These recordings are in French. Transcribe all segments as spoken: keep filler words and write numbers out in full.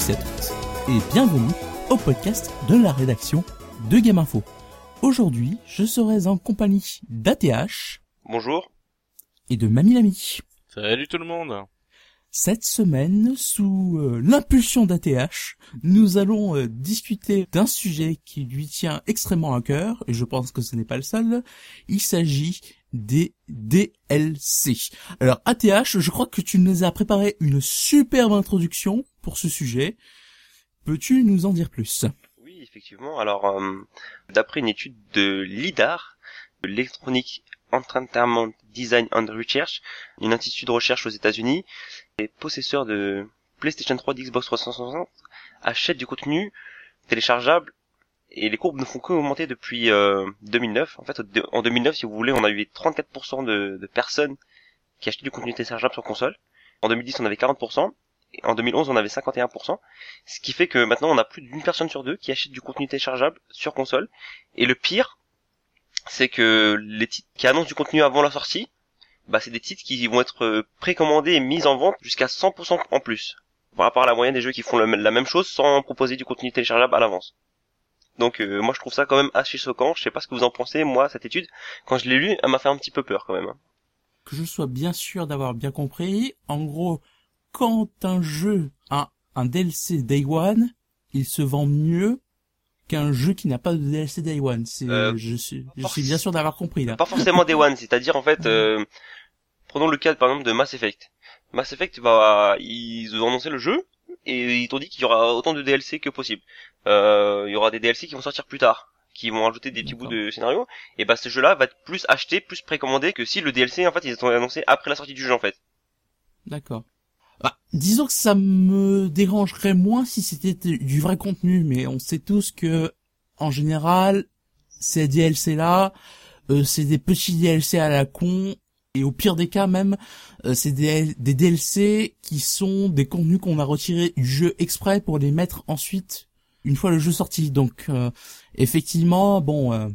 tous et à toutes, et bienvenue au podcast de la rédaction de Game Info. Aujourd'hui, je serai en compagnie d'A T H. Bonjour. Et de Mamie Lamy. Salut tout le monde. Cette semaine, sous euh, l'impulsion d'A T H, nous allons euh, discuter d'un sujet qui lui tient extrêmement à cœur, et je pense que ce n'est pas le seul. Il s'agit des D L C. Alors A T H, je crois que tu nous as préparé une superbe introduction pour ce sujet. Peux-tu nous en dire plus ? Oui, effectivement. Alors, euh, d'après une étude de l'I D A R, l'Electronic Entertainment Design and Research, une institut de recherche aux États-Unis, les possesseurs de PlayStation trois, d'Xbox trois cent soixante achètent du contenu téléchargeable et les courbes ne font qu'augmenter depuis euh, deux mille neuf. En fait, en deux mille neuf, si vous voulez, on a eu trente-quatre pour cent de, de personnes qui achetaient du contenu téléchargeable sur console. En deux mille dix, on avait quarante pour cent. Et en deux mille onze, on avait cinquante et un pour cent. Ce qui fait que maintenant, on a plus d'une personne sur deux qui achète du contenu téléchargeable sur console. Et le pire, c'est que les titres qui annoncent du contenu avant la sortie, bah c'est des titres qui vont être précommandés et mis en vente jusqu'à cent pour cent en plus, par rapport à la moyenne des jeux qui font le, la même chose sans proposer du contenu téléchargeable à l'avance. Donc euh, moi je trouve ça quand même assez choquant. Je sais pas ce que vous en pensez. Moi, cette étude, quand je l'ai lue, elle m'a fait un petit peu peur quand même. Que je sois bien sûr d'avoir bien compris, en gros, quand un jeu a un D L C Day One, il se vend mieux qu'un jeu qui n'a pas de D L C Day One. C'est, euh, je suis, je suis bien sûr d'avoir compris là. Pas forcément Day One, c'est-à-dire en fait, euh, prenons le cas par exemple de Mass Effect. Mass Effect, bah, ils ont annoncé le jeu et ils t'ont dit qu'il y aura autant de D L C que possible. Euh, il y aura des D L C qui vont sortir plus tard, qui vont ajouter des petits D'accord. bouts de scénario. Et bah ce jeu-là va être plus acheté, plus précommandé que si le D L C en fait ils ont annoncé après la sortie du jeu en fait. D'accord. Bah, disons que ça me dérangerait moins si c'était du vrai contenu, mais on sait tous que, en général, ces D L C-là, euh, c'est des petits D L C à la con, et au pire des cas même, euh, c'est des, des D L C qui sont des contenus qu'on a retirés du jeu exprès pour les mettre ensuite, une fois le jeu sorti. Donc, euh, effectivement, bon, euh,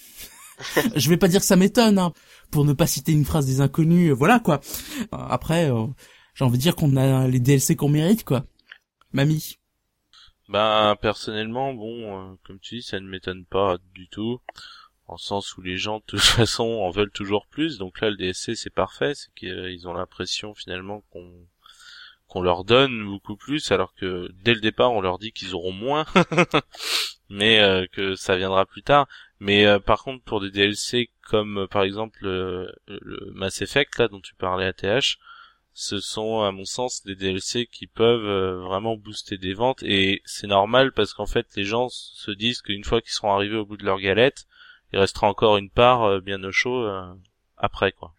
je vais pas dire que ça m'étonne, hein, pour ne pas citer une phrase des inconnus, euh, voilà quoi. Après... Euh, J'ai envie de dire qu'on a les D L C qu'on mérite, quoi. Mamie. Ben personnellement, bon, euh, comme tu dis, ça ne m'étonne pas du tout, en sens où les gens de toute façon en veulent toujours plus. Donc là, le D L C c'est parfait, c'est qu'ils ont l'impression finalement qu'on qu'on leur donne beaucoup plus, alors que dès le départ on leur dit qu'ils auront moins, mais euh, que ça viendra plus tard. Mais euh, par contre, pour des D L C comme euh, par exemple euh, le Mass Effect là dont tu parlais A T H, ce sont à mon sens des D L C qui peuvent euh, vraiment booster des ventes, et c'est normal parce qu'en fait les gens se disent qu'une fois qu'ils seront arrivés au bout de leur galette, il restera encore une part euh, bien au chaud euh, après quoi.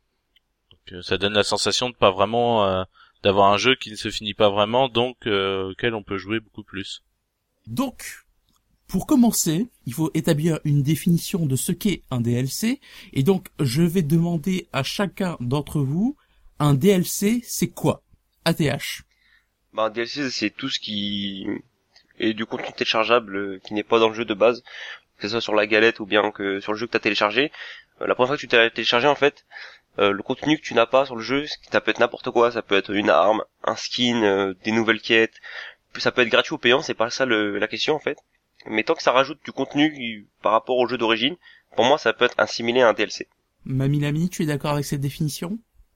Donc euh, ça donne la sensation de pas vraiment euh, d'avoir un jeu qui ne se finit pas vraiment, donc euh, auquel on peut jouer beaucoup plus. Donc, pour commencer, il faut établir une définition de ce qu'est un D L C, et donc je vais demander à chacun d'entre vous, un D L C, c'est quoi ? A T H. Bah un D L C c'est tout ce qui est du contenu téléchargeable qui n'est pas dans le jeu de base, que ce soit sur la galette ou bien que sur le jeu que tu as téléchargé. Euh, la première fois que tu t'as téléchargé en fait, euh, le contenu que tu n'as pas sur le jeu, ça peut être n'importe quoi, ça peut être une arme, un skin, euh, des nouvelles quêtes, ça peut être gratuit ou payant, c'est pas ça le, la question en fait. Mais tant que ça rajoute du contenu par rapport au jeu d'origine, pour moi ça peut être assimilé à un D L C. Mamie Lamy, tu es d'accord avec cette définition ?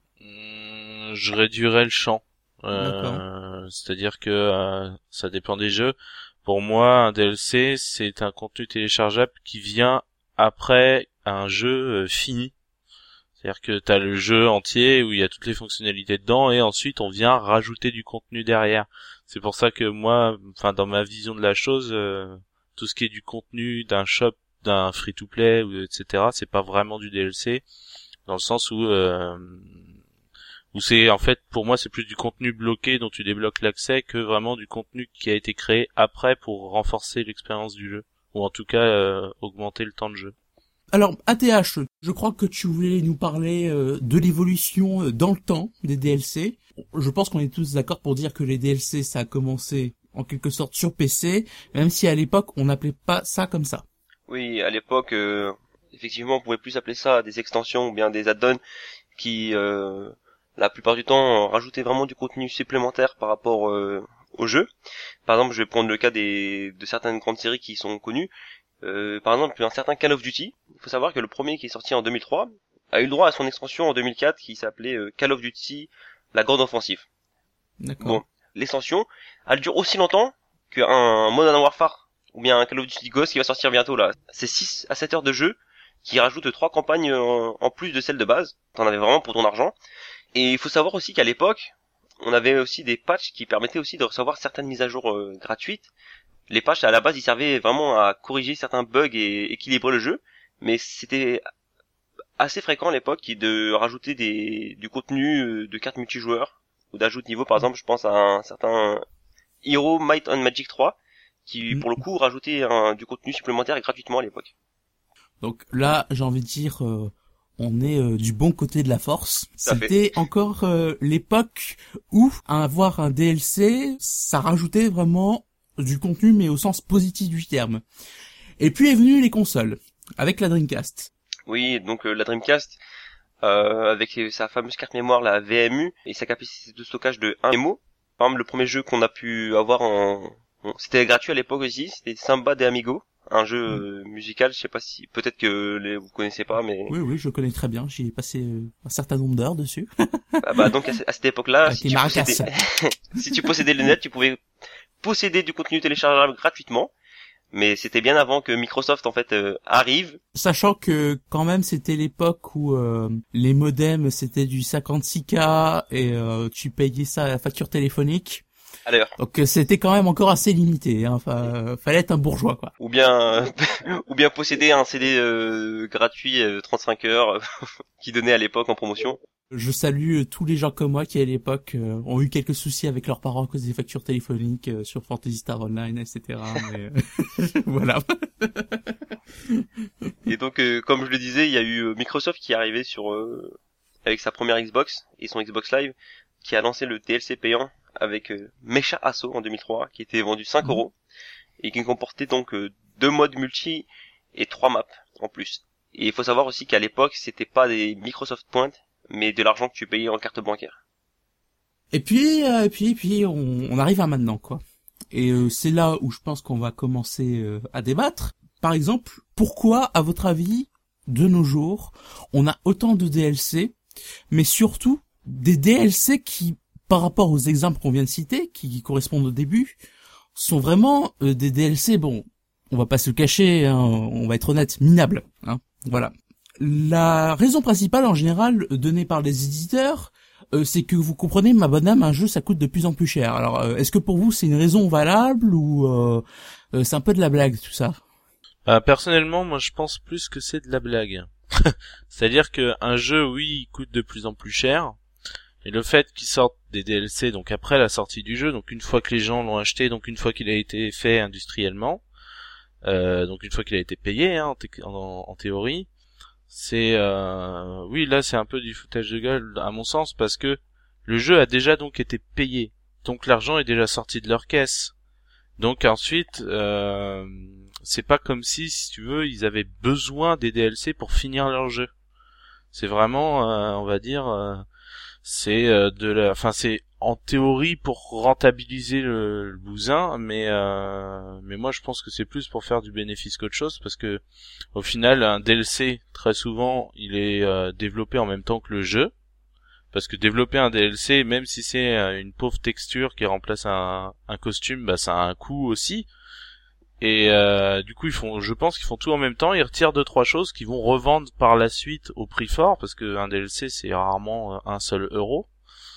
Hum, je réduirais le champ. Euh, c'est-à-dire que euh, ça dépend des jeux. Pour moi, un D L C, c'est un contenu téléchargeable qui vient après un jeu euh, fini. C'est-à-dire que t'as le jeu entier où il y a toutes les fonctionnalités dedans, et ensuite on vient rajouter du contenu derrière. C'est pour ça que moi, enfin dans ma vision de la chose, euh, tout ce qui est du contenu d'un shop, d'un free-to-play, ou et cetera, c'est pas vraiment du D L C, dans le sens où euh, où c'est en fait pour moi c'est plus du contenu bloqué dont tu débloques l'accès que vraiment du contenu qui a été créé après pour renforcer l'expérience du jeu, ou en tout cas euh, augmenter le temps de jeu. Alors, A T H, je crois que tu voulais nous parler euh, de l'évolution euh, dans le temps des D L C. Je pense qu'on est tous d'accord pour dire que les D L C, ça a commencé en quelque sorte sur P C, même si à l'époque, on n'appelait pas ça comme ça. Oui, à l'époque, euh, effectivement, on pouvait plus appeler ça des extensions ou bien des add-ons qui, euh, la plupart du temps, rajoutaient vraiment du contenu supplémentaire par rapport euh, au jeu. Par exemple, je vais prendre le cas des de certaines grandes séries qui sont connues. Euh, par exemple, un certain Call of Duty. Il faut savoir que le premier qui est sorti en deux mille trois a eu le droit à son extension en deux mille quatre qui s'appelait euh, Call of Duty La Grande Offensive. D'accord. Bon, l'extension, elle dure aussi longtemps qu'un Modern Warfare ou bien un Call of Duty Ghost qui va sortir bientôt là. C'est six à sept heures de jeu qui rajoute trois campagnes en, en plus de celles de base. T'en avais vraiment pour ton argent. Et il faut savoir aussi qu'à l'époque, on avait aussi des patchs qui permettaient aussi de recevoir certaines mises à jour euh, gratuites. Les patchs, à la base, ils servaient vraiment à corriger certains bugs et équilibrer le jeu. Mais c'était assez fréquent à l'époque de rajouter des, du contenu de cartes multijoueurs ou d'ajout de niveau. Par exemple, je pense à un certain Hero Might and Magic trois qui, pour le coup, rajoutait un, du contenu supplémentaire gratuitement à l'époque. Donc là, j'ai envie de dire, euh, on est euh, du bon côté de la force. Tout à fait. C'était encore euh, l'époque où avoir un D L C, ça rajoutait vraiment du contenu, mais au sens positif du terme. Et puis est venue les consoles, avec la Dreamcast. Oui, donc euh, la Dreamcast, euh, avec sa fameuse carte mémoire, la V M U, et sa capacité de stockage de un mémo. Par exemple, le premier jeu qu'on a pu avoir en... Bon, c'était gratuit à l'époque aussi, c'était Samba de Amigo, un jeu euh, musical, je sais pas si... Peut-être que les... vous connaissez pas, mais... Oui, oui, je connais très bien, j'y ai passé euh, un certain nombre d'heures dessus. ah bah donc à, à cette époque-là, Avec si les tu, maracas. possédais... si tu possédais le net, tu pouvais posséder du contenu téléchargeable gratuitement. Mais c'était bien avant que Microsoft en fait euh, arrive. Sachant que quand même c'était l'époque où euh, les modems c'était du cinquante-six K et euh, tu payais ça à la facture téléphonique. À l'heure. Donc euh, c'était quand même encore assez limité. Hein. Enfin, euh, fallait être un bourgeois quoi. Ou bien euh, ou bien posséder un C D euh, gratuit euh, trente-cinq heures qui donnait à l'époque en promotion. Je salue euh, tous les gens comme moi qui à l'époque euh, ont eu quelques soucis avec leurs parents à cause des factures téléphoniques euh, sur Phantasy Star Online, et cetera. Mais euh, voilà. Et donc, euh, comme je le disais, il y a eu euh, Microsoft qui est arrivé sur euh, avec sa première Xbox et son Xbox Live, qui a lancé le D L C payant avec euh, Mecha Assault en deux mille trois, qui était vendu cinq euros et qui comportait donc euh, deux modes multi et trois maps en plus. Et il faut savoir aussi qu'à l'époque, c'était pas des Microsoft Points, mais de l'argent que tu payais en carte bancaire. Et puis, euh, et puis, et puis, on, on arrive à maintenant, quoi. Et euh, c'est là où je pense qu'on va commencer euh, à débattre. Par exemple, pourquoi, à votre avis, de nos jours, on a autant de D L C, mais surtout des D L C qui, par rapport aux exemples qu'on vient de citer, qui, qui correspondent au début, sont vraiment euh, des D L C, bon, on va pas se le cacher, hein, on va être honnête, minables. Hein, voilà. La raison principale, en général, donnée par les éditeurs, euh, c'est que vous comprenez, ma bonne âme, un jeu, ça coûte de plus en plus cher. Alors, euh, est-ce que pour vous, c'est une raison valable ou euh, euh, c'est un peu de la blague, tout ça? Bah, personnellement, moi, je pense plus que c'est de la blague. C'est-à-dire que un jeu, oui, il coûte de plus en plus cher, et le fait qu'il sorte des D L C, donc après la sortie du jeu, donc une fois que les gens l'ont acheté, donc une fois qu'il a été fait industriellement, euh, donc une fois qu'il a été payé, hein, en, thé- en, en théorie, c'est euh, oui là c'est un peu du foutage de gueule à mon sens, parce que le jeu a déjà donc été payé, donc l'argent est déjà sorti de leur caisse, donc ensuite euh, c'est pas comme si si tu veux ils avaient besoin des D L C pour finir leur jeu. C'est vraiment euh, on va dire euh, c'est euh, de la enfin c'est en théorie pour rentabiliser le, le bousin, mais euh, mais moi je pense que c'est plus pour faire du bénéfice qu'autre chose, parce que au final un D L C très souvent il est euh, développé en même temps que le jeu, parce que développer un D L C, même si c'est euh, une pauvre texture qui remplace un, un costume, bah ça a un coût aussi, et euh, du coup ils font, je pense qu'ils font tout en même temps, ils retirent deux trois choses qu'ils vont revendre par la suite au prix fort, parce que un D L C c'est rarement un seul euro.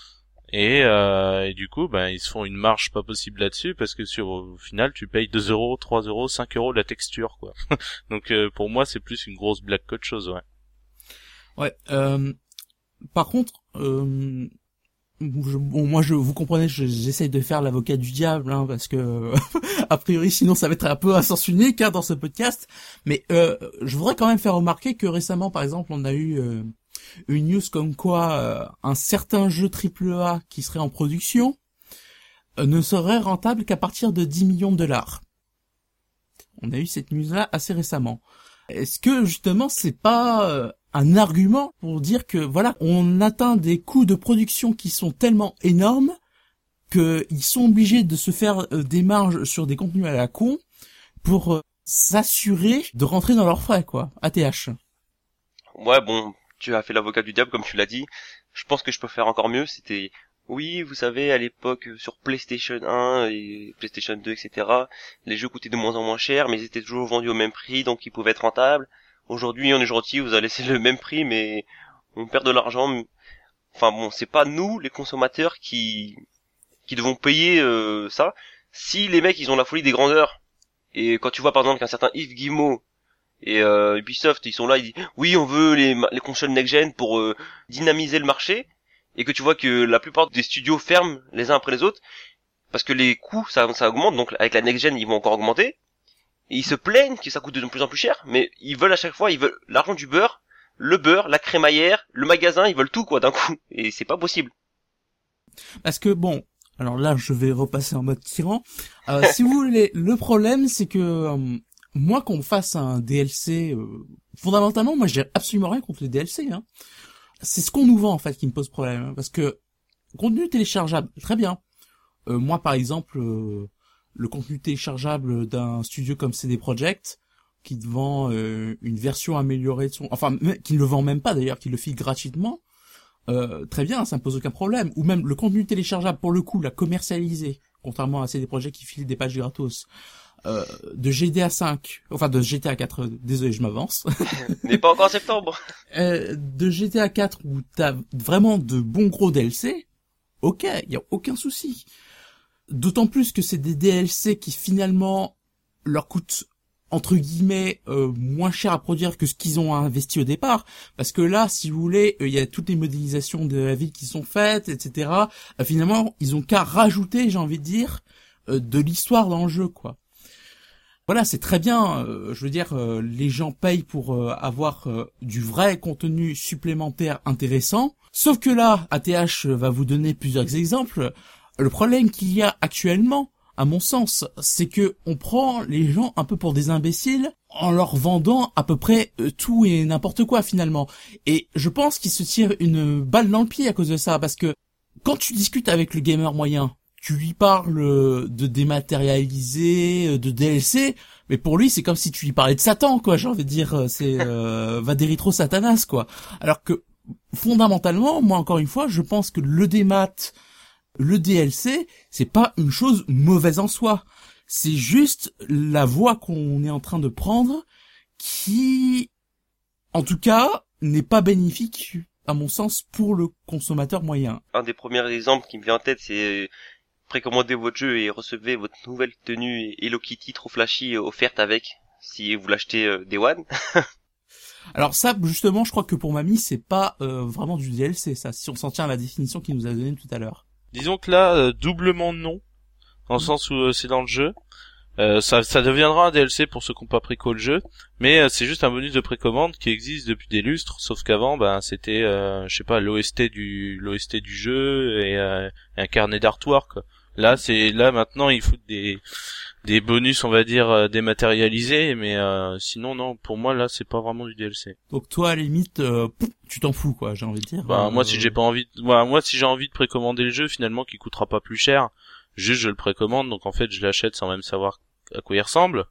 Et, euh, et du coup, ben, ils se font une marge pas possible là-dessus, parce que sur, au final, tu payes deux euros, trois euros, cinq euros la texture, quoi. Donc, euh, pour moi, c'est plus une grosse blague qu'autre chose, ouais. Ouais, euh, par contre, euh, je, bon, moi, je, vous comprenez, je, j'essaye de faire l'avocat du diable, hein, parce que, a priori, sinon, ça va être un peu un sens unique, hein, dans ce podcast. Mais, euh, je voudrais quand même faire remarquer que récemment, par exemple, on a eu, euh, une news comme quoi euh, un certain jeu triple A qui serait en production euh, ne serait rentable qu'à partir de dix millions de dollars. On a eu cette news-là assez récemment. Est-ce que justement c'est pas euh, un argument pour dire que voilà, on atteint des coûts de production qui sont tellement énormes qu'ils sont obligés de se faire euh, des marges sur des contenus à la con pour euh, s'assurer de rentrer dans leurs frais, quoi. A T H. Ouais, bon, tu as fait l'avocat du diable, comme tu l'as dit. Je pense que je peux faire encore mieux. C'était, oui, vous savez, à l'époque, sur PlayStation un et PlayStation deux, et cetera, les jeux coûtaient de moins en moins cher, mais ils étaient toujours vendus au même prix, donc ils pouvaient être rentables. Aujourd'hui, on est gentil, vous allez laisser le même prix, mais on perd de l'argent. Enfin bon, c'est pas nous, les consommateurs, qui qui devons payer euh, ça. Si les mecs, ils ont la folie des grandeurs, et quand tu vois par exemple qu'un certain Yves Guillemot et euh, Ubisoft, ils sont là, ils disent oui, on veut les, les consoles next-gen pour euh, dynamiser le marché, et que tu vois que la plupart des studios ferment les uns après les autres, parce que les coûts, ça, ça augmente, donc avec la next-gen, ils vont encore augmenter, et ils se plaignent que ça coûte de plus en plus cher, mais ils veulent à chaque fois, ils veulent l'argent du beurre, le beurre, la crémaillère, le magasin, ils veulent tout, quoi, d'un coup, et c'est pas possible. Parce que bon, alors là, je vais repasser en mode tyran. Euh, si vous voulez, le problème, c'est que euh, moi, qu'on fasse un D L C, euh, fondamentalement, moi, j'ai absolument rien contre les D L C. Hein. C'est ce qu'on nous vend en fait qui me pose problème, hein, parce que contenu téléchargeable, très bien. Euh, moi, par exemple, euh, le contenu téléchargeable d'un studio comme C D Projekt, qui te vend euh, une version améliorée de son, enfin, qui ne le vend même pas d'ailleurs, qui le file gratuitement. Euh, très bien, ça me pose aucun problème. Ou même le contenu téléchargeable, pour le coup, la commercialisé, contrairement à C D Projekt qui filent des pages gratos, euh, de G T A cinq, enfin de G T A quatre, euh, désolé, je m'avance. Mais pas encore en septembre. euh, de G T A quatre où t'as vraiment de bons gros D L C, ok, y a aucun souci. D'autant plus que c'est des D L C qui finalement leur coûtent entre guillemets euh, moins cher à produire que ce qu'ils ont investi au départ, parce que là, si vous voulez, il euh, y a toutes les modélisations de la ville qui sont faites, et cetera. Euh, finalement, ils ont qu'à rajouter, j'ai envie de dire, euh, de l'histoire dans le jeu, quoi. Voilà, c'est très bien. Euh, je veux dire, euh, les gens payent pour euh, avoir euh, du vrai contenu supplémentaire intéressant. Sauf que là, A T H va vous donner plusieurs exemples. Le problème qu'il y a actuellement, à mon sens, c'est que on prend les gens un peu pour des imbéciles en leur vendant à peu près euh, tout et n'importe quoi finalement. Et je pense qu'ils se tirent une balle dans le pied à cause de ça, parce que quand tu discutes avec le gamer moyen, tu lui parles de dématérialisé, de D L C, mais pour lui c'est comme si tu lui parlais de Satan, quoi. J'ai envie de dire, c'est euh, Vaderitro Satanas, quoi. Alors que fondamentalement, moi encore une fois, je pense que le démat, le D L C, c'est pas une chose mauvaise en soi. C'est juste la voie qu'on est en train de prendre qui, en tout cas, n'est pas bénéfique, à mon sens, pour le consommateur moyen. Un des premiers exemples qui me vient en tête, c'est précommandez votre jeu et recevez votre nouvelle tenue Hello Kitty trop flashy offerte avec, si vous l'achetez euh, Day One. Alors ça, justement, je crois que pour Mamie, c'est pas euh, vraiment du D L C, ça, si on s'en tient à la définition qu'il nous a donnée tout à l'heure. Disons que là, euh, doublement non, dans le mmh. sens où euh, c'est dans le jeu. Euh, ça, ça deviendra un D L C pour ceux qui n'ont pas préco le jeu, mais euh, c'est juste un bonus de précommande qui existe depuis des lustres, sauf qu'avant, ben c'était, euh, je sais pas, l'O S T du l'O S T du jeu et, euh, et un carnet d'artwork. Quoi. Là, c'est là maintenant, il faut des des bonus, on va dire euh, dématérialisés, mais euh, sinon non, pour moi là, c'est pas vraiment du D L C. Donc toi, à la limite, euh, tu t'en fous, quoi, j'ai envie de dire. Bah euh... moi, si j'ai pas envie, de... bah, moi si j'ai envie de précommander le jeu, finalement, qui coûtera pas plus cher, juste je le précommande, donc en fait, je l'achète sans même savoir à quoi il ressemble.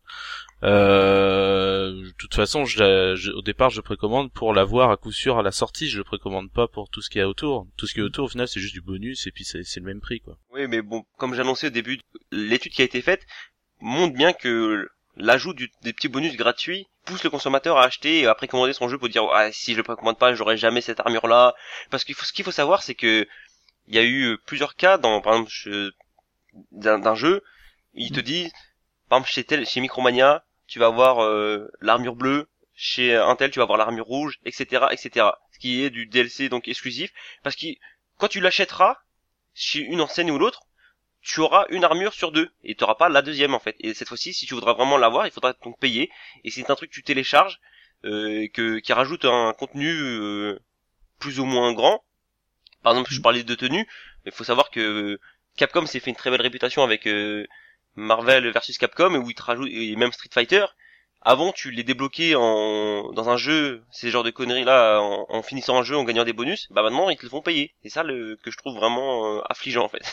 Euh, de toute façon, je, je, au départ, je précommande pour l'avoir à coup sûr à la sortie. Je le précommande pas pour tout ce qu'il y a autour. Tout ce qui est autour, au final, c'est juste du bonus et puis c'est, c'est le même prix, quoi. Oui, mais bon, comme j'annonçais au début, l'étude qui a été faite montre bien que l'ajout du, des petits bonus gratuits pousse le consommateur à acheter et à précommander son jeu pour dire ah, si je le précommande pas, j'aurai jamais cette armure-là. Parce qu'il faut, ce qu'il faut savoir, c'est que il y a eu plusieurs cas dans, par exemple, je, d'un, d'un jeu, ils te disent par exemple, chez tel, chez Micromania, tu vas avoir euh, l'armure bleue, chez Intel, tu vas avoir l'armure rouge, et cetera, et cetera. Ce qui est du D L C donc exclusif, parce que quand tu l'achèteras chez une enseigne ou l'autre, tu auras une armure sur deux, et tu n'auras pas la deuxième en fait. Et cette fois-ci, si tu voudras vraiment l'avoir, il faudra donc payer. Et c'est un truc que tu télécharges, euh, que qui rajoute un contenu euh, plus ou moins grand. Par exemple, je parlais de tenue, mais il faut savoir que Capcom s'est fait une très belle réputation avec euh, Marvel versus Capcom, où ils te rajoutent, et même Street Fighter. Avant, tu les débloquais en, dans un jeu, ces genres de conneries là, en, en finissant un jeu, en gagnant des bonus. Bah maintenant, ils te le font payer. C'est ça le, que je trouve vraiment euh, affligeant en fait. Ce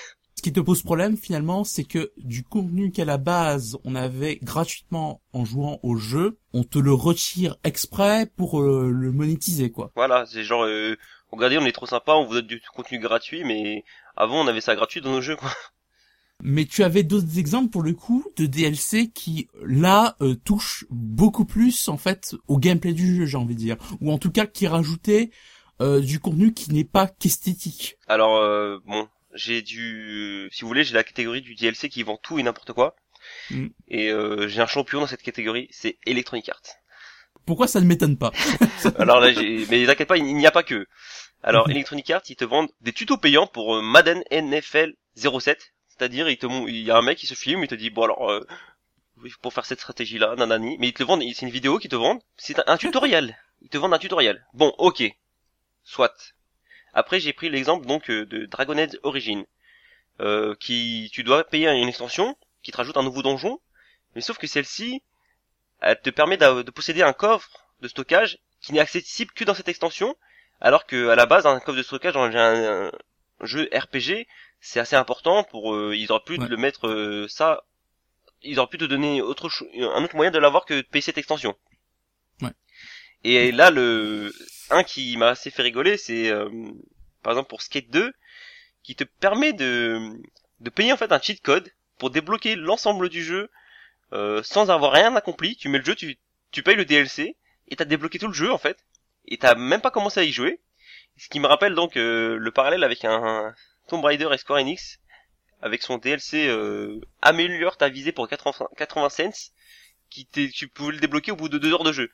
qui te pose problème finalement, c'est que du contenu qu'à la base on avait gratuitement en jouant au jeu, on te le retire exprès pour euh, le monétiser, quoi. Voilà, c'est genre, euh, regardez, on est trop sympa, on vous donne du contenu gratuit, mais avant on avait ça gratuit dans nos jeux, quoi. Mais tu avais d'autres exemples pour le coup de D L C qui là euh, touchent beaucoup plus en fait au gameplay du jeu, j'ai envie de dire, ou en tout cas qui rajoutaient euh, du contenu qui n'est pas qu'esthétique. Alors euh, bon, j'ai du, si vous voulez, j'ai la catégorie du D L C qui vend tout et n'importe quoi, mm. et euh, j'ai un champion dans cette catégorie, c'est Electronic Arts. Pourquoi ça ne m'étonne pas? Alors là, j'ai, mais t'inquiète pas, il n'y a pas que. Alors Electronic Arts, ils te vendent des tutos payants pour euh, Madden N F L zéro sept. C'est-à-dire, il te, il y a un mec qui se filme, il te dit, bon alors, euh, pour faire cette stratégie-là, nanani, mais ils te le vendent, c'est une vidéo qu'ils te vendent, c'est un, un tutoriel. Ils te vendent un tutoriel. Bon, ok. Soit. Après, j'ai pris l'exemple, donc, euh, de Dragon Age Origins, euh, qui, tu dois payer une extension, qui te rajoute un nouveau donjon, mais sauf que celle-ci, elle te permet de, de posséder un coffre de stockage qui n'est accessible que dans cette extension, alors que, à la base, un coffre de stockage dans un, un, un jeu R P G, c'est assez important pour euh, ils auraient pu ouais. le mettre euh, ça ils auraient pu te donner autre cho- un autre moyen de l'avoir que de payer cette extension. Ouais. Et là le un qui m'a assez fait rigoler, c'est euh, par exemple pour Skate deux qui te permet de de payer en fait un cheat code pour débloquer l'ensemble du jeu euh, sans avoir rien accompli. Tu mets le jeu, tu tu payes le D L C et t'as débloqué tout le jeu en fait et t'as même pas commencé à y jouer. Ce qui me rappelle donc euh, le parallèle avec un, un Tomb Raider et Square Enix, avec son D L C euh, améliore ta visée pour quatre-vingts cents, qui t'es, tu pouvais le débloquer au bout de deux heures de jeu.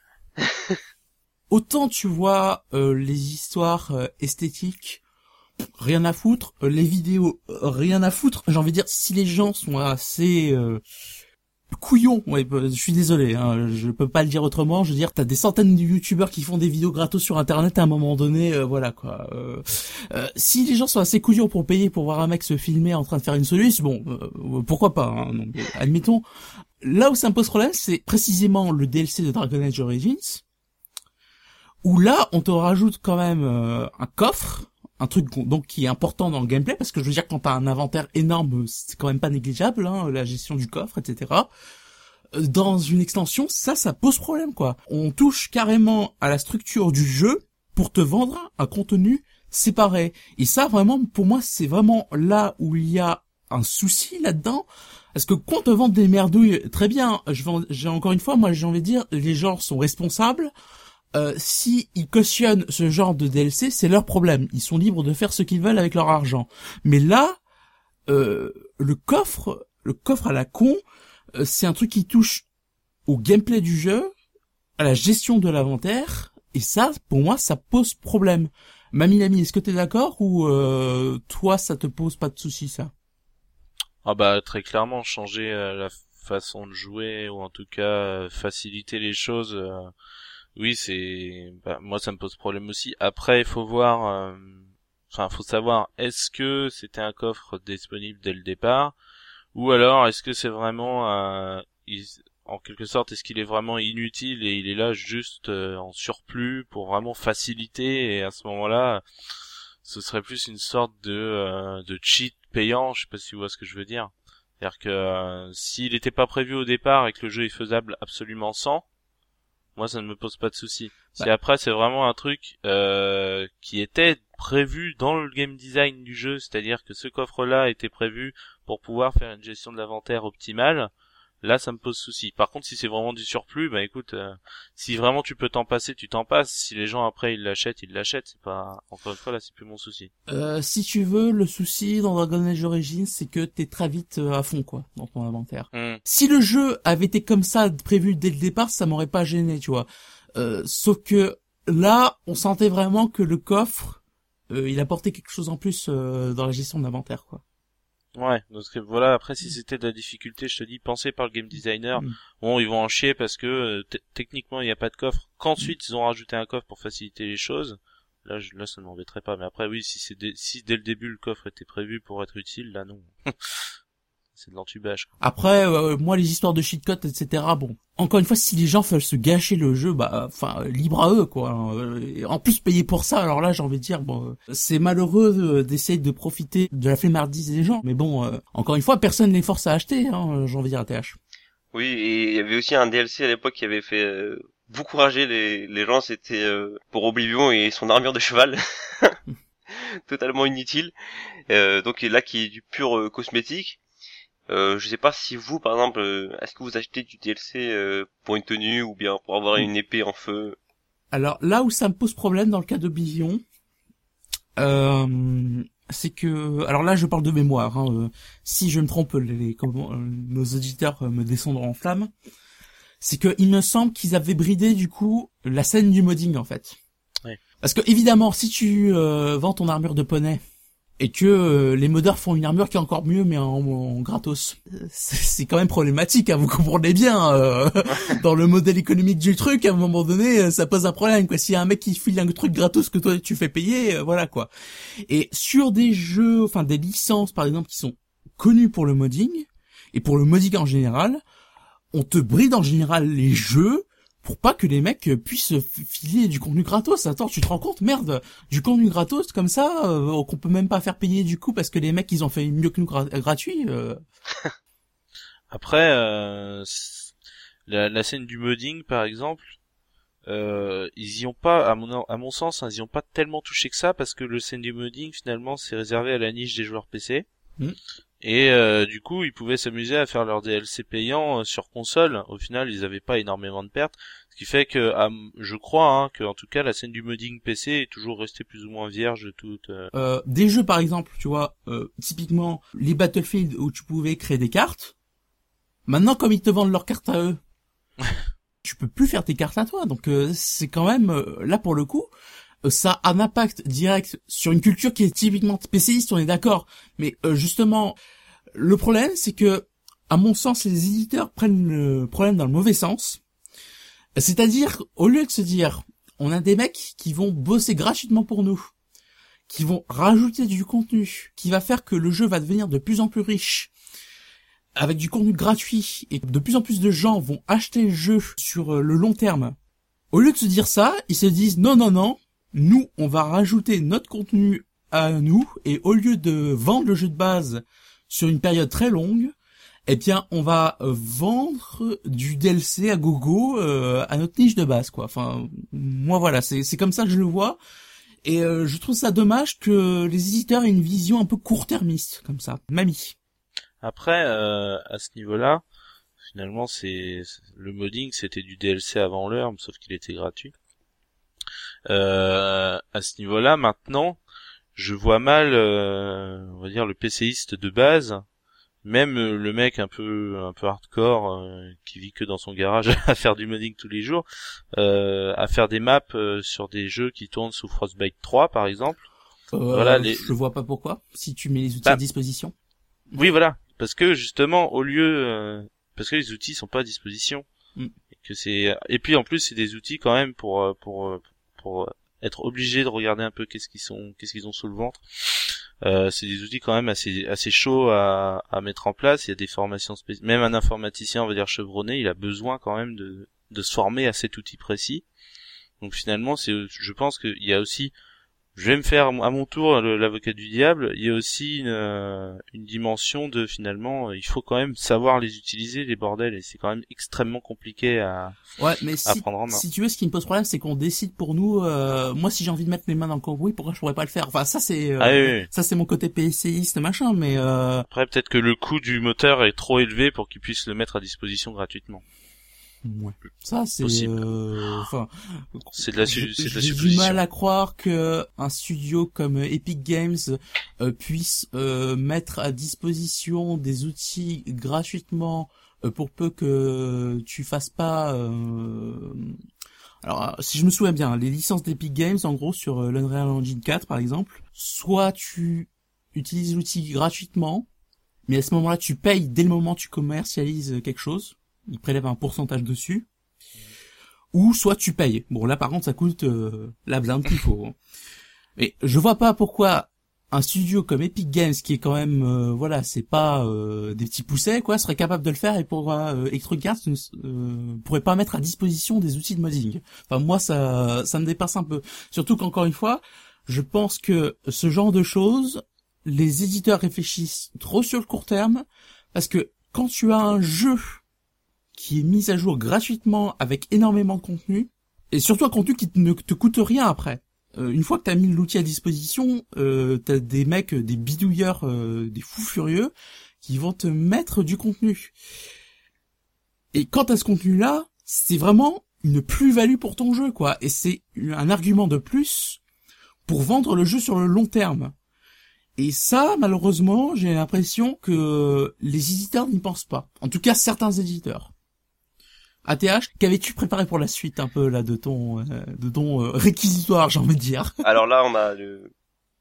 Autant tu vois euh, les histoires euh, esthétiques, rien à foutre, euh, les vidéos, euh, rien à foutre, j'ai envie de dire, si les gens sont assez... Euh... couillon, ouais, je suis désolé, hein, je peux pas le dire autrement, je veux dire, t'as des centaines de youtubeurs qui font des vidéos gratos sur internet à un moment donné, euh, voilà quoi. Euh, euh, si les gens sont assez couillons pour payer pour voir un mec se filmer en train de faire une solution, bon, euh, pourquoi pas, hein, donc, admettons. Là où ça me pose problème, c'est précisément le D L C de Dragon Age Origins, où là, on te rajoute quand même euh, un coffre, un truc donc qui est important dans le gameplay, parce que je veux dire, quand t'as un inventaire énorme, c'est quand même pas négligeable, hein, la gestion du coffre, et cetera. Dans une extension, ça, ça pose problème, quoi. On touche carrément à la structure du jeu pour te vendre un contenu séparé. Et ça, vraiment, pour moi, c'est vraiment là où il y a un souci là-dedans. Parce que quand on te vend des merdouilles, très bien, je vais, j'ai encore une fois, moi, j'ai envie de dire, les gens sont responsables. Euh, si ils cautionnent ce genre de D L C, c'est leur problème. Ils sont libres de faire ce qu'ils veulent avec leur argent. Mais là, euh, le coffre, le coffre à la con, euh, c'est un truc qui touche au gameplay du jeu, à la gestion de l'inventaire, et ça, pour moi, ça pose problème. Mamie Lamy, est-ce que t'es d'accord ou euh, toi, ça te pose pas de soucis, ça? Ah bah très clairement, changer euh, la façon de jouer ou en tout cas euh, faciliter les choses. Euh... Oui, c'est, bah, moi ça me pose problème aussi. Après, il faut voir, euh... enfin, faut savoir, est-ce que c'était un coffre disponible dès le départ, ou alors est-ce que c'est vraiment, euh... il... en quelque sorte, est-ce qu'il est vraiment inutile et il est là juste euh, en surplus pour vraiment faciliter, et à ce moment-là, ce serait plus une sorte de euh, de cheat payant. Je sais pas si vous voyez ce que je veux dire. C'est-à-dire que euh, s'il n'était pas prévu au départ et que le jeu est faisable absolument sans, moi ça ne me pose pas de souci. Bah. Si après c'est vraiment un truc euh, qui était prévu dans le game design du jeu, c'est-à-dire que ce coffre-là était prévu pour pouvoir faire une gestion de l'inventaire optimale, là ça me pose souci. Par contre, si c'est vraiment du surplus, bah écoute, euh, si vraiment tu peux t'en passer, tu t'en passes. Si les gens après ils l'achètent, ils l'achètent. C'est pas, encore une fois, là c'est plus mon souci. Euh, si tu veux, le souci dans Dragon Age Origins, c'est que t'es très vite euh, à fond, quoi, dans ton inventaire. Mm. Si le jeu avait été comme ça, prévu dès le départ, ça m'aurait pas gêné, tu vois. Euh, sauf que là, on sentait vraiment que le coffre, euh, il apportait quelque chose en plus euh, dans la gestion de l'inventaire, quoi. Ouais, donc voilà, après si c'était de la difficulté, je te dis, pensez par le game designer, mm. bon, ils vont en chier parce que t- techniquement il n'y a pas de coffre, qu'ensuite ils ont rajouté un coffre pour faciliter les choses, là, je, là ça ne m'embêterait pas, mais après oui, si c'est dé- si dès le début le coffre était prévu pour être utile, là non. c'est de l'entubage. Quoi. Après, euh, moi, les histoires de cheat-code, et cetera. Bon, encore une fois, si les gens veulent se gâcher le jeu, bah, enfin, libre à eux, quoi. Euh, en plus, payer pour ça, alors là, j'ai envie de dire, bon, euh, c'est malheureux euh, d'essayer de profiter de la flemmardise des gens. Mais bon, euh, encore une fois, personne les force à acheter, hein, j'ai envie de dire à T H. Oui, et il y avait aussi un D L C à l'époque qui avait fait euh, beaucoup rager les, les gens, c'était euh, pour Oblivion et son armure de cheval. Totalement inutile. Euh, donc là, qui est du pur euh, cosmétique. Euh, je sais pas si vous, par exemple, euh, est-ce que vous achetez du D L C euh, pour une tenue ou bien pour avoir une épée en feu? Alors là où ça me pose problème dans le cas d'Oblivion, euh, c'est que, alors là je parle de mémoire, hein, euh, si je me trompe, les, les comment, euh, nos auditeurs euh, me descendront en flammes, c'est que il me semble qu'ils avaient bridé du coup la scène du modding en fait. Ouais. Parce que évidemment, si tu euh, vends ton armure de poney et que euh, les modeurs font une armure qui est encore mieux mais en, en gratos, c'est, c'est quand même problématique, hein, vous comprenez bien. Euh, dans le modèle économique du truc, à un moment donné, ça pose un problème, quoi. S'il y a un mec qui file un truc gratos que toi tu fais payer, euh, voilà quoi. Et sur des jeux, enfin des licences par exemple qui sont connues pour le modding et pour le modding en général, on te bride en général les jeux pour pas que les mecs puissent filer du contenu gratos. Attends, tu te rends compte, merde, du contenu gratos comme ça, euh, qu'on peut même pas faire payer du coup parce que les mecs ils ont fait mieux que nous gra- gratuit. Euh... Après, euh, la, la scène du modding par exemple, euh, ils y ont pas, à mon à mon sens, hein, ils y ont pas tellement touché que ça parce que le scène du modding finalement c'est réservé à la niche des joueurs P C. Mmh. Et euh, du coup, ils pouvaient s'amuser à faire leur D L C payant euh, sur console. Au final, ils avaient pas énormément de pertes, ce qui fait que, ah, je crois, hein, que en tout cas, la scène du modding P C est toujours restée plus ou moins vierge de toute. Euh... Euh, des jeux, par exemple, tu vois, euh, typiquement les Battlefield où tu pouvais créer des cartes. Maintenant, comme ils te vendent leurs cartes à eux, tu peux plus faire tes cartes à toi. Donc, euh, c'est quand même euh, là pour le coup. Ça a un impact direct sur une culture qui est typiquement PCiste, on est d'accord. Mais euh, justement, le problème, c'est que, à mon sens, les éditeurs prennent le problème dans le mauvais sens. C'est-à-dire, au lieu de se dire, on a des mecs qui vont bosser gratuitement pour nous, qui vont rajouter du contenu, qui va faire que le jeu va devenir de plus en plus riche, avec du contenu gratuit, et de plus en plus de gens vont acheter le jeu sur le long terme. Au lieu de se dire ça, ils se disent, non, non, non, nous, on va rajouter notre contenu à nous, et au lieu de vendre le jeu de base sur une période très longue, eh bien, on va vendre du D L C à gogo euh, à notre niche de base, quoi. Enfin, moi, voilà, c'est, c'est comme ça que je le vois, et euh, je trouve ça dommage que les éditeurs aient une vision un peu court-termiste, comme ça. Mamie. Après, euh, à ce niveau-là, finalement, c'est le modding, c'était du D L C avant l'heure, sauf qu'il était gratuit. Euh, à ce niveau-là, maintenant, je vois mal, euh, on va dire, le PCiste de base, même euh, le mec un peu un peu hardcore euh, qui vit que dans son garage à faire du modding tous les jours, euh, à faire des maps euh, sur des jeux qui tournent sous Frostbite trois, par exemple. Euh, voilà, les... Je vois pas pourquoi, si tu mets les outils bah, à disposition. Oui, voilà, parce que justement, au lieu, euh, parce que les outils sont pas à disposition, mm. et que c'est, et puis en plus c'est des outils quand même pour pour pour être obligé de regarder un peu qu'est-ce qu'ils sont, qu'est-ce qu'ils ont sous le ventre. Euh, c'est des outils quand même assez assez chauds à à mettre en place. Il y a des formations spéciales. Même un informaticien, on va dire chevronné, il a besoin quand même de de se former à cet outil précis. Donc finalement, c'est, je pense qu'il y a aussi, je vais me faire à mon tour le, l'avocat du diable, il y a aussi une, euh, une dimension de finalement, il faut quand même savoir les utiliser, les bordels, et c'est quand même extrêmement compliqué à, ouais, mais à si, prendre en main. Si tu veux, ce qui me pose problème, c'est qu'on décide pour nous, euh, moi si j'ai envie de mettre les mains dans le cambouis, pourquoi je pourrais pas le faire? Enfin, ça c'est, euh, ah, oui, oui. ça c'est mon côté PCiste machin, mais euh... Après, peut-être que le coût du moteur est trop élevé pour qu'ils puissent le mettre à disposition gratuitement. Ouais. Ça c'est euh... enfin c'est de la su- c'est de la j'ai supposition. du mal à croire que un studio comme Epic Games euh, puisse euh, mettre à disposition des outils gratuitement euh, pour peu que tu fasses pas euh... alors si je me souviens bien, les licences d'Epic Games en gros sur euh, l'Unreal Engine quatre par exemple, soit tu utilises l'outil gratuitement, mais à ce moment-là tu payes dès le moment où tu commercialises quelque chose. Ils prélèvent un pourcentage dessus, ou soit tu payes. Bon là par contre ça coûte euh, la blinde qu'il faut. Et je vois pas pourquoi un studio comme Epic Games, qui est quand même, euh, voilà, c'est pas euh, des petits poussets, quoi, serait capable de le faire et pour euh, Electronic Arts ne euh, pourrait pas mettre à disposition des outils de modding. Enfin, moi, ça, ça me dépasse un peu. Surtout qu'encore une fois, je pense que ce genre de choses, les éditeurs réfléchissent trop sur le court terme, parce que quand tu as un jeu qui est mis à jour gratuitement avec énormément de contenu, et surtout un contenu qui ne te coûte rien après. Euh, une fois que t'as mis l'outil à disposition, euh, t'as des mecs, des bidouilleurs, euh, des fous furieux, qui vont te mettre du contenu. Et quant à ce contenu-là, c'est vraiment une plus-value pour ton jeu, quoi. Et c'est un argument de plus pour vendre le jeu sur le long terme. Et ça, malheureusement, j'ai l'impression que les éditeurs n'y pensent pas. En tout cas, certains éditeurs. A T H, qu'avais-tu préparé pour la suite un peu là de ton euh, de ton euh, réquisitoire, j'ai envie de dire. Alors là, on a le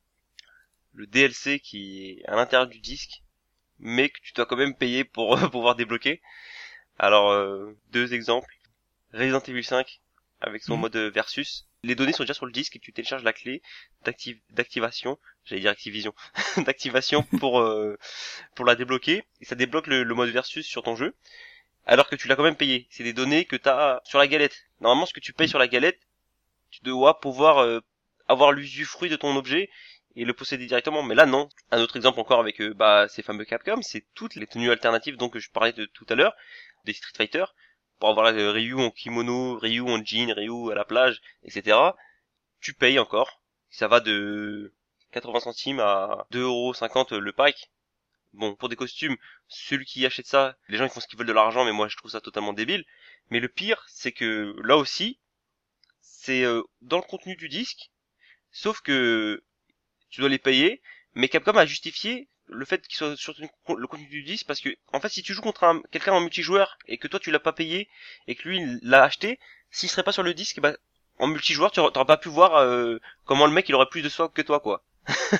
le D L C qui est à l'intérieur du disque, mais que tu dois quand même payer pour euh, pouvoir débloquer. Alors euh, deux exemples. Resident Evil cinq avec son mmh. mode versus. Les données sont déjà sur le disque et tu télécharges la clé d'activ- d'activation, j'allais dire Activision, d'activation pour euh, pour la débloquer et ça débloque le, le mode versus sur ton jeu. Alors que tu l'as quand même payé. C'est des données que t'as sur la galette. Normalement, ce que tu payes sur la galette, tu dois pouvoir euh, avoir l'usufruit de ton objet et le posséder directement. Mais là, non. Un autre exemple encore avec euh, bah ces fameux Capcom, c'est toutes les tenues alternatives dont je parlais de tout à l'heure, des Street Fighter, pour avoir euh, Ryu en kimono, Ryu en jean, Ryu à la plage, et cetera. Tu payes encore. Ça va de quatre-vingts centimes à deux euros cinquante le pack. Bon, pour des costumes, celui qui achète ça, les gens ils font ce qu'ils veulent de l'argent, mais moi je trouve ça totalement débile. Mais le pire, c'est que là aussi, c'est euh, dans le contenu du disque, sauf que tu dois les payer, mais Capcom a justifié le fait qu'ils soient sur le contenu du disque, parce que en fait si tu joues contre un, quelqu'un en multijoueur, et que toi tu l'as pas payé, et que lui il l'a acheté, s'il serait pas sur le disque, bah, en multijoueur tu n'aurais pas pu voir euh, comment le mec il aurait plus de swag que toi, quoi.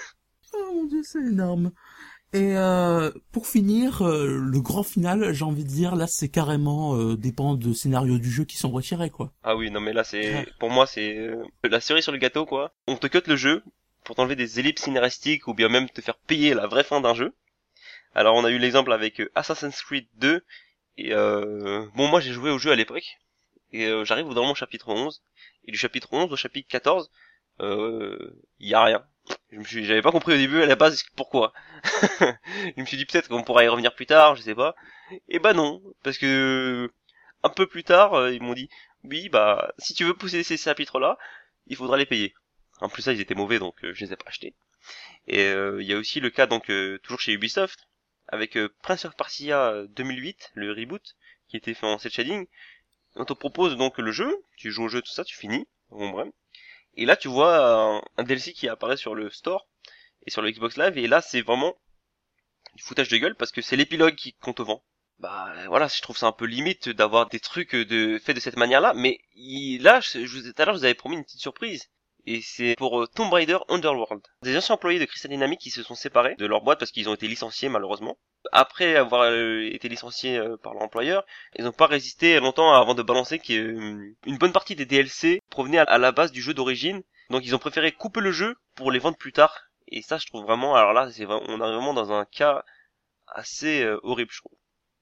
Oh mon dieu, c'est énorme. Et euh, pour finir, euh, le grand final, j'ai envie de dire, là, c'est carrément euh, des pans de scénario du jeu qui sont retirés, quoi. Ah oui, non mais là, c'est ouais. Pour moi, c'est euh, la cerise sur le gâteau, quoi. On te cut le jeu pour t'enlever des ellipses scénaristiques ou bien même te faire payer la vraie fin d'un jeu. Alors, on a eu l'exemple avec euh, Assassin's Creed deux. Et euh, bon, moi, j'ai joué au jeu à l'époque. Et euh, j'arrive dans mon chapitre onze. Et du chapitre onze au chapitre quatorze, il euh, y a rien. Je me suis, j'avais pas compris au début à la base pourquoi. Je me suis dit peut-être qu'on pourra y revenir plus tard, je sais pas. Et bah non, parce que un peu plus tard, euh, ils m'ont dit oui, bah si tu veux pousser ces chapitres-là, il faudra les payer. En plus ça, ils étaient mauvais, donc euh, je les ai pas achetés. Et il euh, y a aussi le cas donc euh, toujours chez Ubisoft avec euh, Prince of Persia deux mille huit, le reboot qui était fait en cel shading. On te propose donc le jeu, tu joues au jeu tout ça, tu finis, bon bref. Et là, tu vois un, un D L C qui apparaît sur le store et sur le Xbox Live, et là, c'est vraiment du foutage de gueule parce que c'est l'épilogue qui qu'on te vend. Bah voilà, je trouve ça un peu limite d'avoir des trucs de fait de cette manière-là, mais il, là, je, je, tout à l'heure, je vous avais promis une petite surprise. Et c'est pour euh, Tomb Raider Underworld. Des anciens employés de Crystal Dynamics qui se sont séparés de leur boîte parce qu'ils ont été licenciés malheureusement. Après avoir euh, été licenciés euh, par leur employeur, ils n'ont pas résisté longtemps avant de balancer qu'une euh, bonne partie des D L C provenaient à, à la base du jeu d'origine. Donc ils ont préféré couper le jeu pour les vendre plus tard. Et ça, je trouve vraiment, alors là, c'est vraiment, on est vraiment dans un cas assez euh, horrible, je trouve.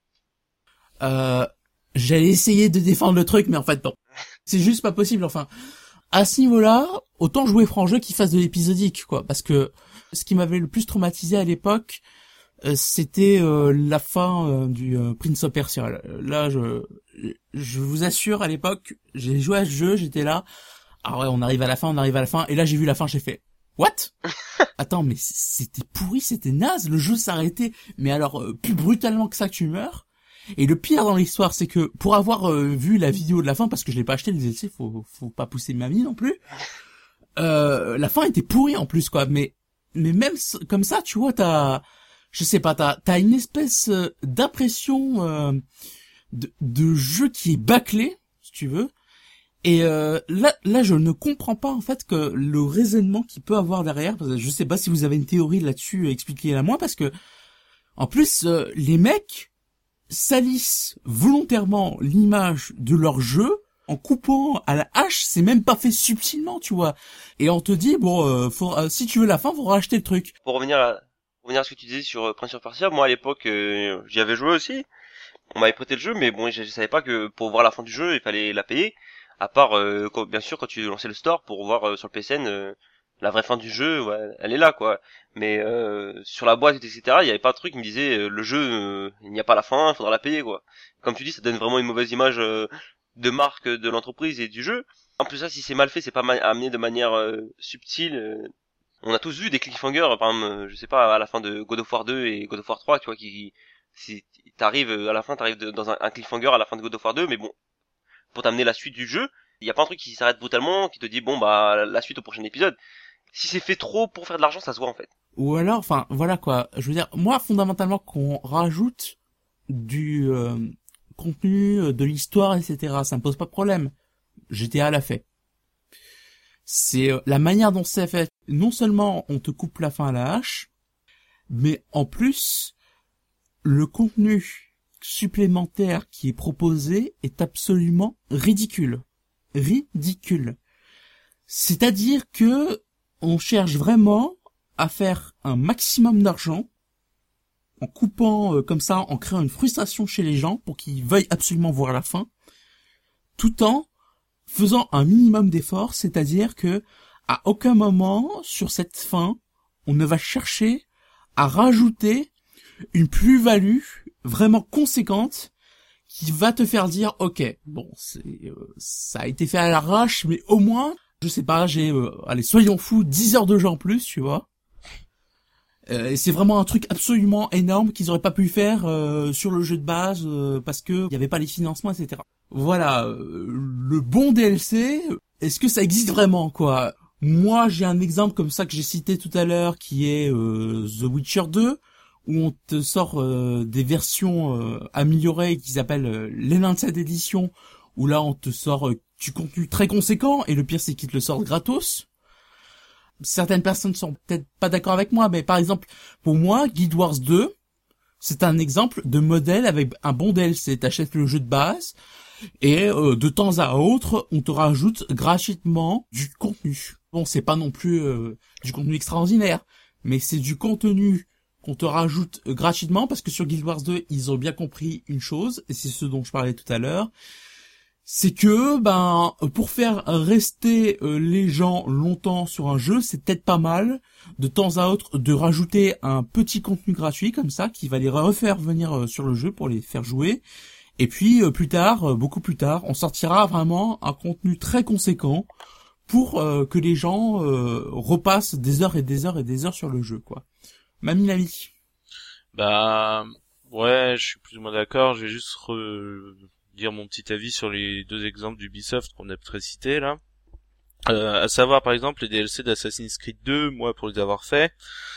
Euh, j'allais essayer de défendre le truc, mais en fait non. C'est juste pas possible, enfin. À ce niveau-là, autant jouer franc jeu qu'il fasse de l'épisodique, quoi. Parce que ce qui m'avait le plus traumatisé à l'époque, euh, c'était euh, la fin euh, du euh, Prince of Persia. Là, je, je vous assure, à l'époque, j'ai joué à ce jeu, j'étais là. Ah ouais, on arrive à la fin, on arrive à la fin. Et là, j'ai vu la fin, j'ai fait what? Attends, mais c'était pourri, c'était naze. Le jeu s'arrêtait, mais alors euh, plus brutalement que ça que tu meurs. Et le pire dans l'histoire, c'est que pour avoir euh, vu la vidéo de la fin, parce que je l'ai pas acheté, le D L C, faut, faut pas pousser ma vie non plus, euh, la fin était pourrie en plus, quoi. Mais, mais même comme ça, tu vois, t'as, je sais pas, t'as, t'as une espèce d'impression euh, de, de jeu qui est bâclé, si tu veux. Et euh, là, là, je ne comprends pas en fait que le raisonnement qu'il peut avoir derrière. Parce que je sais pas si vous avez une théorie là-dessus, expliquez-la moi, parce que en plus, euh, les mecs salissent volontairement l'image de leur jeu en coupant à la hache, c'est même pas fait subtilement, tu vois. Et on te dit, bon, euh, faut, euh, si tu veux la fin, faut racheter le truc. Pour revenir à, pour revenir à ce que tu disais sur euh, Prince of Persia, moi à l'époque, euh, j'y avais joué aussi. On m'avait prêté le jeu, mais bon, je, je savais pas que pour voir la fin du jeu, il fallait la payer. À part, euh, quand, bien sûr, quand tu lançais le store pour voir euh, sur le P S N euh, la vraie fin du jeu, ouais, elle est là, quoi. Mais euh, sur la boîte, et cetera, il y avait pas de truc qui me disait euh, le jeu, euh, il n'y a pas la fin, il faudra la payer, quoi. Comme tu dis, ça donne vraiment une mauvaise image euh, de marque de l'entreprise et du jeu. En plus, ça, si c'est mal fait, c'est pas ma- amené de manière euh, subtile. euh. On a tous vu des cliffhangers, par exemple, euh, je sais pas, à la fin de God of War deux et God of War trois, tu vois, qui, si t'arrives euh, à la fin, t'arrives de- dans un, un cliffhanger à la fin de God of War deux, mais bon, pour t'amener la suite du jeu, il y a pas un truc qui s'arrête brutalement, qui te dit bon bah la suite au prochain épisode. Si c'est fait trop pour faire de l'argent, ça se voit en fait. Ou alors, enfin, voilà quoi. Je veux dire, moi, fondamentalement, qu'on rajoute du euh, contenu, euh, de l'histoire, et cetera, ça me pose pas de problème. G T A l'a fait. C'est euh, la manière dont c'est fait. Non seulement on te coupe la fin à la hache, mais en plus, le contenu supplémentaire qui est proposé est absolument ridicule. Ridicule. C'est-à-dire que on cherche vraiment à faire un maximum d'argent en coupant euh, comme ça, en créant une frustration chez les gens pour qu'ils veuillent absolument voir la fin, tout en faisant un minimum d'efforts, c'est-à-dire que à aucun moment sur cette fin, on ne va chercher à rajouter une plus-value vraiment conséquente qui va te faire dire ok, bon, c'est euh, ça a été fait à l'arrache, mais au moins je sais pas, j'ai, euh, allez, soyons fous, dix heures de jeu en plus, tu vois. Euh, et c'est vraiment un truc absolument énorme qu'ils auraient pas pu faire euh, sur le jeu de base euh, parce que il y avait pas les financements, et cetera. Voilà, euh, le bon D L C, est-ce que ça existe vraiment, quoi? Moi, j'ai un exemple comme ça que j'ai cité tout à l'heure qui est euh, The Witcher deux, où on te sort euh, des versions euh, améliorées qui s'appellent euh, l'Enhanced Edition, où là on te sort euh, du contenu très conséquent, et le pire c'est qu'ils te le sortent gratos. Certaines personnes sont peut-être pas d'accord avec moi, mais par exemple, pour moi, Guild Wars deux, c'est un exemple de modèle avec un bon D L C. T'achètes le jeu de base, et euh, de temps à autre, on te rajoute gratuitement du contenu. Bon, c'est pas non plus euh, du contenu extraordinaire, mais c'est du contenu qu'on te rajoute euh, gratuitement, parce que sur Guild Wars deux, ils ont bien compris une chose, et c'est ce dont je parlais tout à l'heure, c'est que, ben, pour faire rester euh, les gens longtemps sur un jeu, c'est peut-être pas mal, de temps à autre, de rajouter un petit contenu gratuit, comme ça, qui va les refaire venir euh, sur le jeu pour les faire jouer. Et puis, euh, plus tard, euh, beaucoup plus tard, on sortira vraiment un contenu très conséquent pour euh, que les gens euh, repassent des heures et des heures et des heures sur le jeu, quoi. Mamie l'ami. Bah, ouais, je suis plus ou moins d'accord, je vais juste re... dire mon petit avis sur les deux exemples d'Ubisoft qu'on a très cités là. Euh, à savoir par exemple les D L C d'Assassin's Creed deux, moi pour les avoir fait,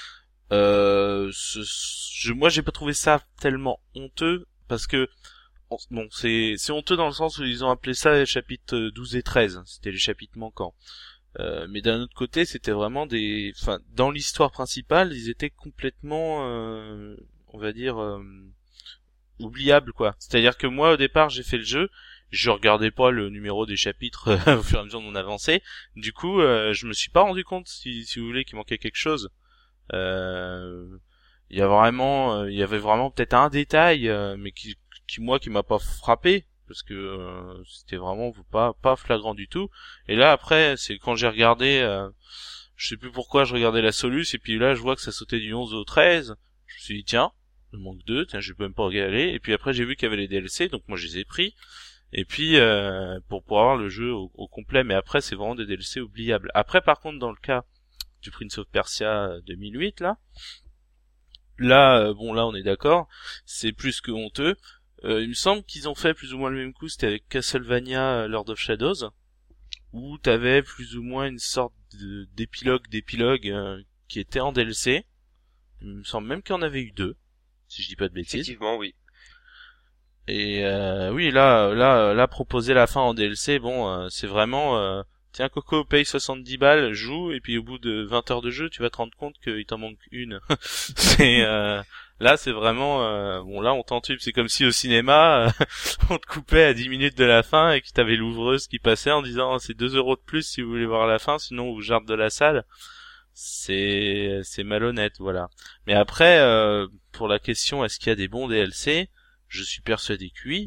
euh, ce, je, moi j'ai pas trouvé ça tellement honteux parce que bon c'est c'est honteux dans le sens où ils ont appelé ça les chapitres douze et treize, c'était les chapitres manquants. Euh, mais d'un autre côté c'était vraiment des, enfin dans l'histoire principale ils étaient complètement, euh, on va dire. Euh, oubliable quoi. C'est-à-dire que moi au départ j'ai fait le jeu, je regardais pas le numéro des chapitres euh, au fur et à mesure de mon avancée. Du coup, euh, je me suis pas rendu compte si, si vous voulez qu'il manquait quelque chose. Euh, il y a vraiment, euh, il y avait vraiment peut-être un détail, euh, mais qui, qui moi qui m'a pas frappé parce que euh, c'était vraiment pas pas flagrant du tout. Et là après, c'est quand j'ai regardé, euh, je sais plus pourquoi je regardais la Solus et puis là je vois que ça sautait du onze au treize. Je me suis dit tiens. Il manque deux, tiens, je peux même pas regarder. Et puis après, j'ai vu qu'il y avait les D L C, donc moi, je les ai pris. Et puis, euh, pour pouvoir avoir le jeu au, au complet. Mais après, c'est vraiment des D L C oubliables. Après, par contre, dans le cas du Prince of Persia deux mille huit, là, là, euh, bon, là, on est d'accord, c'est plus que honteux. Euh, il me semble qu'ils ont fait plus ou moins le même coup, c'était avec Castlevania Lord of Shadows, où t'avais plus ou moins une sorte de, d'épilogue, d'épilogue, euh, qui était en D L C. Il me semble même qu'il y en avait eu deux. Si je dis pas de bêtises. Effectivement, oui. Et euh, oui, là, là, là, proposer la fin en D L C, bon, euh, c'est vraiment, euh, tiens, Coco, paye soixante-dix balles, joue, et puis au bout de vingt heures de jeu, tu vas te rendre compte qu'il t'en manque une. c'est, euh, Là, c'est vraiment euh, bon. Là, on t'entube. C'est comme si au cinéma, euh, on te coupait à dix minutes de la fin et que t'avais l'ouvreuse qui passait en disant oh, c'est deux euros de plus si vous voulez voir la fin, sinon on vous jette de la salle. C'est c'est malhonnête, voilà. Mais après, euh, pour la question, est-ce qu'il y a des bons D L C ? Je suis persuadé que oui.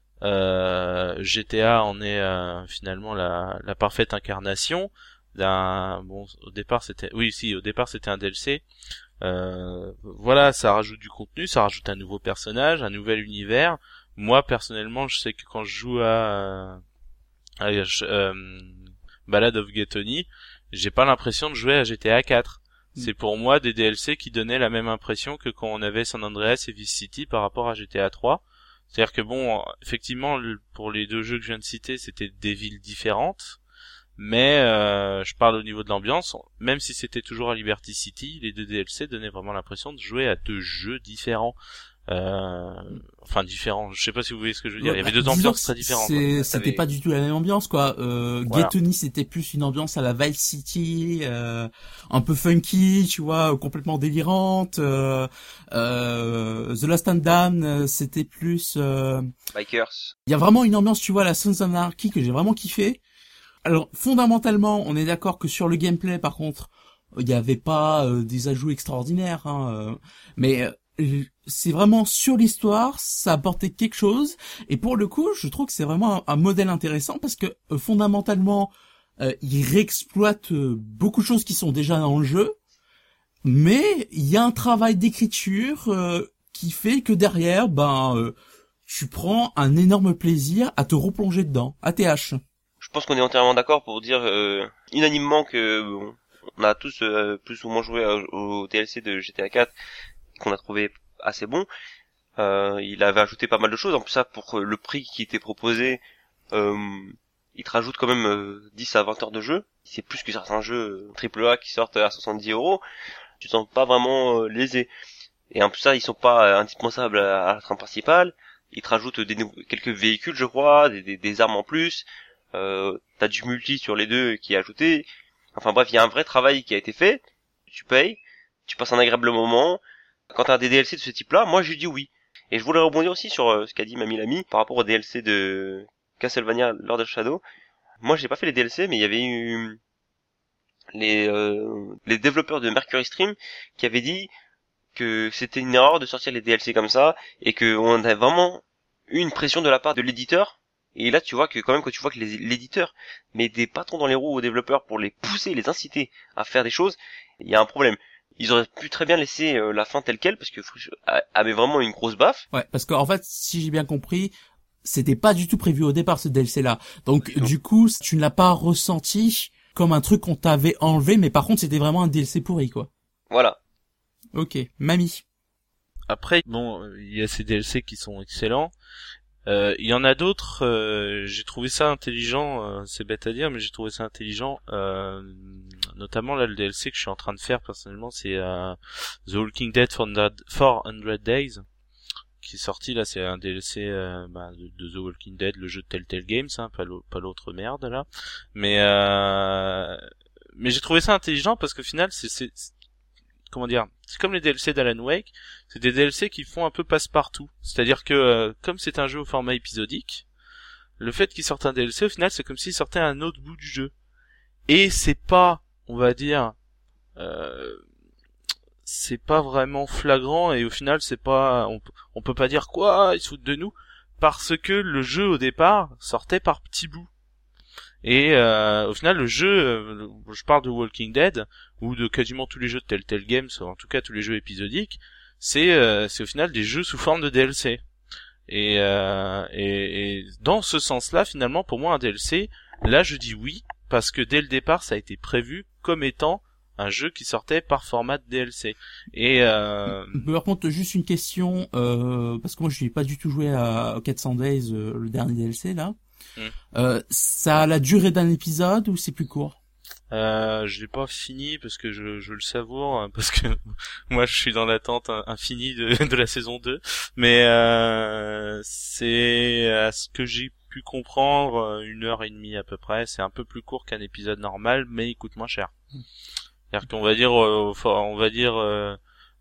Euh, G T A en est euh, finalement la, la parfaite incarnation d'un. Bon, au départ c'était, oui, si, au départ c'était un D L C. Euh, voilà, ça rajoute du contenu, ça rajoute un nouveau personnage, un nouvel univers. Moi personnellement, je sais que quand je joue à, à euh, Ballad of Gay Tony, j'ai pas l'impression de jouer à G T A quatre. Mm. C'est pour moi des D L C qui donnaient la même impression que quand on avait San Andreas et Vice City par rapport à G T A trois. C'est-à-dire que bon, effectivement, pour les deux jeux que je viens de citer, c'était des villes différentes. Mais euh, je parle au niveau de l'ambiance, même si c'était toujours à Liberty City, les deux D L C donnaient vraiment l'impression de jouer à deux jeux différents. Euh, enfin différents, je sais pas si vous voyez ce que je veux dire. Il y avait deux ambiances très différentes. C'est, c'était pas du tout la même ambiance, quoi. Euh, voilà. Gay Tony, c'était plus une ambiance à la Vice City, euh, un peu funky, tu vois, complètement délirante. Euh, euh, The Lost and Damned, c'était plus... Euh, Bikers. Il y a vraiment une ambiance, tu vois, la Sons of Anarchy que j'ai vraiment kiffé. Alors, fondamentalement, on est d'accord que sur le gameplay, par contre, il n'y avait pas euh, des ajouts extraordinaires, hein, euh, mais euh, c'est vraiment sur l'histoire, ça apportait quelque chose, et pour le coup, je trouve que c'est vraiment un, un modèle intéressant, parce que euh, fondamentalement, euh, il réexploite euh, beaucoup de choses qui sont déjà dans le jeu, mais il y a un travail d'écriture euh, qui fait que derrière, ben, euh, tu prends un énorme plaisir à te replonger dedans, A T H. Je pense qu'on est entièrement d'accord pour dire euh, unanimement que bon, on a tous euh, plus ou moins joué au D L C de G T A quatre qu'on a trouvé assez bon. Euh, il avait ajouté pas mal de choses. En plus ça, pour le prix qui était proposé, euh, il te rajoute quand même euh, dix à vingt heures de jeu. C'est plus que certains jeux triple A qui sortent à soixante-dix euros. Tu te sens pas vraiment euh, lésé. Et en plus ça, ils sont pas indispensables à, à la trame principale. Ils te rajoutent des nou- quelques véhicules, je crois, des, des, des armes en plus. Euh, t'as du multi sur les deux qui est ajouté. Enfin bref, il y a un vrai travail qui a été fait. Tu payes, tu passes un agréable moment. Quand t'as des D L C de ce type-là, moi j'ai dit oui. Et je voulais rebondir aussi sur euh, ce qu'a dit Mamie Lamy par rapport au D L C de Castlevania Lord of Shadow. Moi j'ai pas fait les D L C, mais il y avait eu les euh, les développeurs de Mercury Stream qui avaient dit que c'était une erreur de sortir les D L C comme ça et que on a vraiment eu une pression de la part de l'éditeur. Et là, tu vois que quand même, quand tu vois que les, l'éditeur met des bâtons dans les roues aux développeurs pour les pousser, les inciter à faire des choses, il y a un problème. Ils auraient pu très bien laisser euh, la fin telle quelle, parce que Frush avait vraiment une grosse baffe. Ouais, parce qu'en fait, si j'ai bien compris, c'était pas du tout prévu au départ ce D L C-là. Donc, Non. du coup, tu ne l'as pas ressenti comme un truc qu'on t'avait enlevé, mais par contre, c'était vraiment un D L C pourri, quoi. Voilà. Ok, Mamie. Après, bon, il y a ces D L C qui sont excellents. Euh, il y en a d'autres, euh, j'ai trouvé ça intelligent, euh, c'est bête à dire, mais j'ai trouvé ça intelligent, euh, notamment là le D L C que je suis en train de faire personnellement, c'est euh, The Walking Dead four hundred Days, qui est sorti là, c'est un D L C euh, bah, de, de The Walking Dead, le jeu de Telltale Games, hein, pas, pas l'autre merde là, mais euh, mais j'ai trouvé ça intelligent parce qu'au final c'est, c'est, c'est comment dire, c'est comme les D L C d'Alan Wake, c'est des D L C qui font un peu passe-partout. C'est-à-dire que, euh, comme c'est un jeu au format épisodique, le fait qu'ils sortent un D L C, au final, c'est comme s'ils sortaient un autre bout du jeu. Et c'est pas, on va dire, euh, c'est pas vraiment flagrant, et au final, c'est pas, on, on peut pas dire quoi, ils se foutent de nous, parce que le jeu, au départ, sortait par petits bouts. Et euh, au final, le jeu, euh, je parle de Walking Dead ou de quasiment tous les jeux de Telltale Games, en tout cas tous les jeux épisodiques, c'est euh, c'est au final des jeux sous forme de D L C. Et, euh, et, et dans ce sens-là, finalement, pour moi, un D L C, là, je dis oui, parce que dès le départ, ça a été prévu comme étant un jeu qui sortait par format de D L C. Et euh... par contre, juste une question, euh, parce que moi, je n'ai pas du tout joué à quatre cents Days, euh, le dernier D L C là. Mm. Euh, ça a la durée d'un épisode ou c'est plus court? Euh, je l'ai pas fini parce que je, je le savoure, parce que moi je suis dans l'attente infinie de, de la saison deux, mais euh, c'est à ce que j'ai pu comprendre une heure et demie à peu près. C'est un peu plus court qu'un épisode normal, mais il coûte moins cher. C'est-à-dire qu'on va dire, euh, on va dire euh,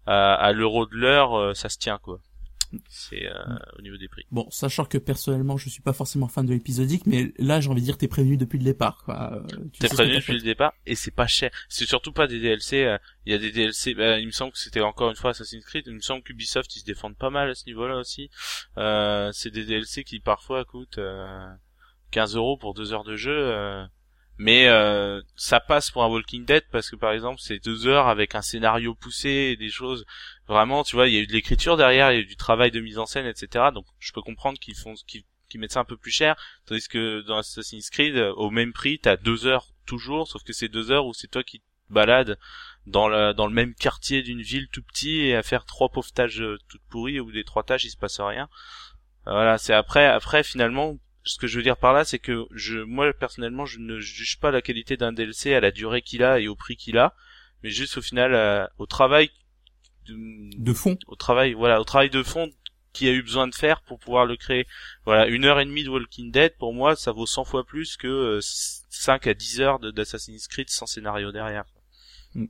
à, à l'euro de l'heure, euh, ça se tient quoi. C'est euh, au niveau des prix. Bon, sachant que personnellement, je suis pas forcément fan de l'épisodique, mais là, j'ai envie de dire, t'es prévenu depuis le départ, quoi. Euh, tu t'es sais prévenu ce que depuis t'as le départ, et c'est pas cher. C'est surtout pas des D L C. Il euh, y a des D L C. Bah, il me semble que c'était encore une fois Assassin's Creed. Il me semble qu'Ubisoft ils se défendent pas mal à ce niveau-là aussi. Euh, c'est des D L C qui parfois coûtent euh, quinze euros pour deux heures de jeu. Euh, mais euh, ça passe pour un Walking Dead parce que par exemple c'est deux heures avec un scénario poussé et des choses vraiment, tu vois, il y a eu de l'écriture derrière, il y a eu du travail de mise en scène, et cetera. Donc je peux comprendre qu'ils font qu'ils, qu'ils mettent ça un peu plus cher, tandis que dans Assassin's Creed au même prix t'as deux heures toujours, sauf que c'est deux heures où c'est toi qui te balades dans le dans le même quartier d'une ville tout petit et à faire trois pauvres tâches toutes pourries où des trois tâches il se passe rien. Voilà, c'est après après finalement. Ce que je veux dire par là, c'est que je, moi personnellement, je ne juge pas la qualité d'un D L C à la durée qu'il a et au prix qu'il a, mais juste au final euh, au travail de, de fond, au travail, voilà, au travail de fond qu'il a eu besoin de faire pour pouvoir le créer. Voilà, une heure et demie de Walking Dead, pour moi, ça vaut cent fois plus que euh, cinq à dix heures de, d'Assassin's Creed sans scénario derrière. Mm.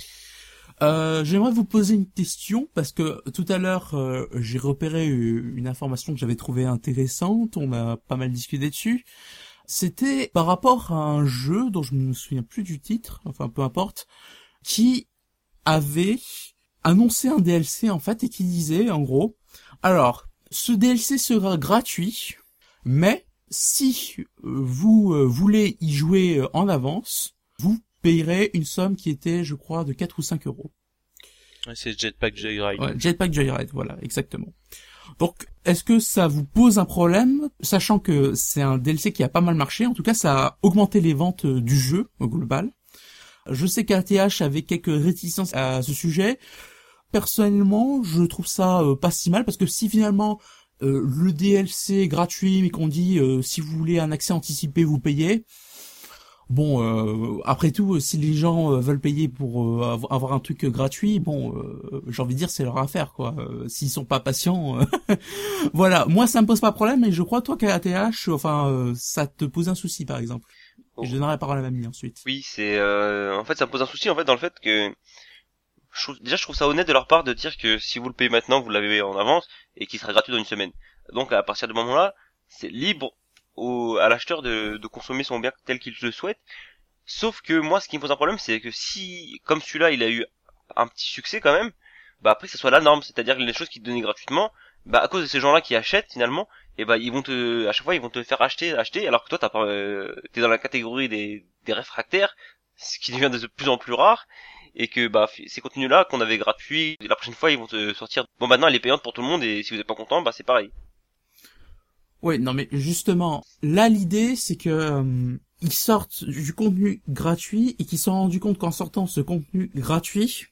Euh, j'aimerais vous poser une question parce que tout à l'heure euh, j'ai repéré une information que j'avais trouvée intéressante, on a pas mal discuté dessus. C'était par rapport à un jeu dont je me souviens plus du titre, enfin peu importe, qui avait annoncé un D L C en fait et qui disait en gros, alors ce D L C sera gratuit, mais si vous euh, voulez y jouer en avance, vous payerait une somme qui était, je crois, de quatre ou cinq euros. Ouais, c'est Jetpack Joyride. Ouais, Jetpack Joyride, voilà, exactement. Donc, est-ce que ça vous pose un problème, sachant que c'est un D L C qui a pas mal marché, en tout cas, ça a augmenté les ventes du jeu, au global. Je sais qu'A T H avait quelques réticences à ce sujet. Personnellement, je trouve ça euh, pas si mal, parce que si finalement, euh, le D L C est gratuit, mais qu'on dit, euh, si vous voulez un accès anticipé, vous payez. Bon, euh, après tout, si les gens euh, veulent payer pour euh, avoir un truc gratuit, bon, euh, j'ai envie de dire c'est leur affaire, quoi. Euh, s'ils sont pas patients, euh, voilà. Moi, ça me pose pas de problème, mais je crois toi qu'à A T H, enfin, euh, ça te pose un souci, par exemple. Oh. Et je donnerai la parole à Mamie ensuite. Oui, c'est euh, en fait ça me pose un souci en fait dans le fait que je trouve, déjà je trouve ça honnête de leur part de dire que si vous le payez maintenant, vous l'avez en avance et qu'il sera gratuit dans une semaine. Donc à partir de ce moment-là, c'est libre au, à l'acheteur de, de consommer son bien tel qu'il le souhaite. Sauf que moi, ce qui me pose un problème, c'est que si, comme celui-là, il a eu un petit succès quand même, bah après que ça soit la norme, c'est-à-dire que les choses qui te donnaient gratuitement, bah à cause de ces gens-là qui achètent finalement, et bah ils vont te, à chaque fois ils vont te faire acheter, acheter, alors que toi t'as pas, euh, t'es dans la catégorie des, des réfractaires, ce qui devient de plus en plus rare, et que bah ces contenus-là qu'on avait gratuits, la prochaine fois ils vont te sortir, bon maintenant elle est payante pour tout le monde et si vous êtes pas content, bah c'est pareil. Ouais, non mais justement, là l'idée c'est que euh, ils sortent du contenu gratuit et qu'ils se sont rendus compte qu'en sortant ce contenu gratuit,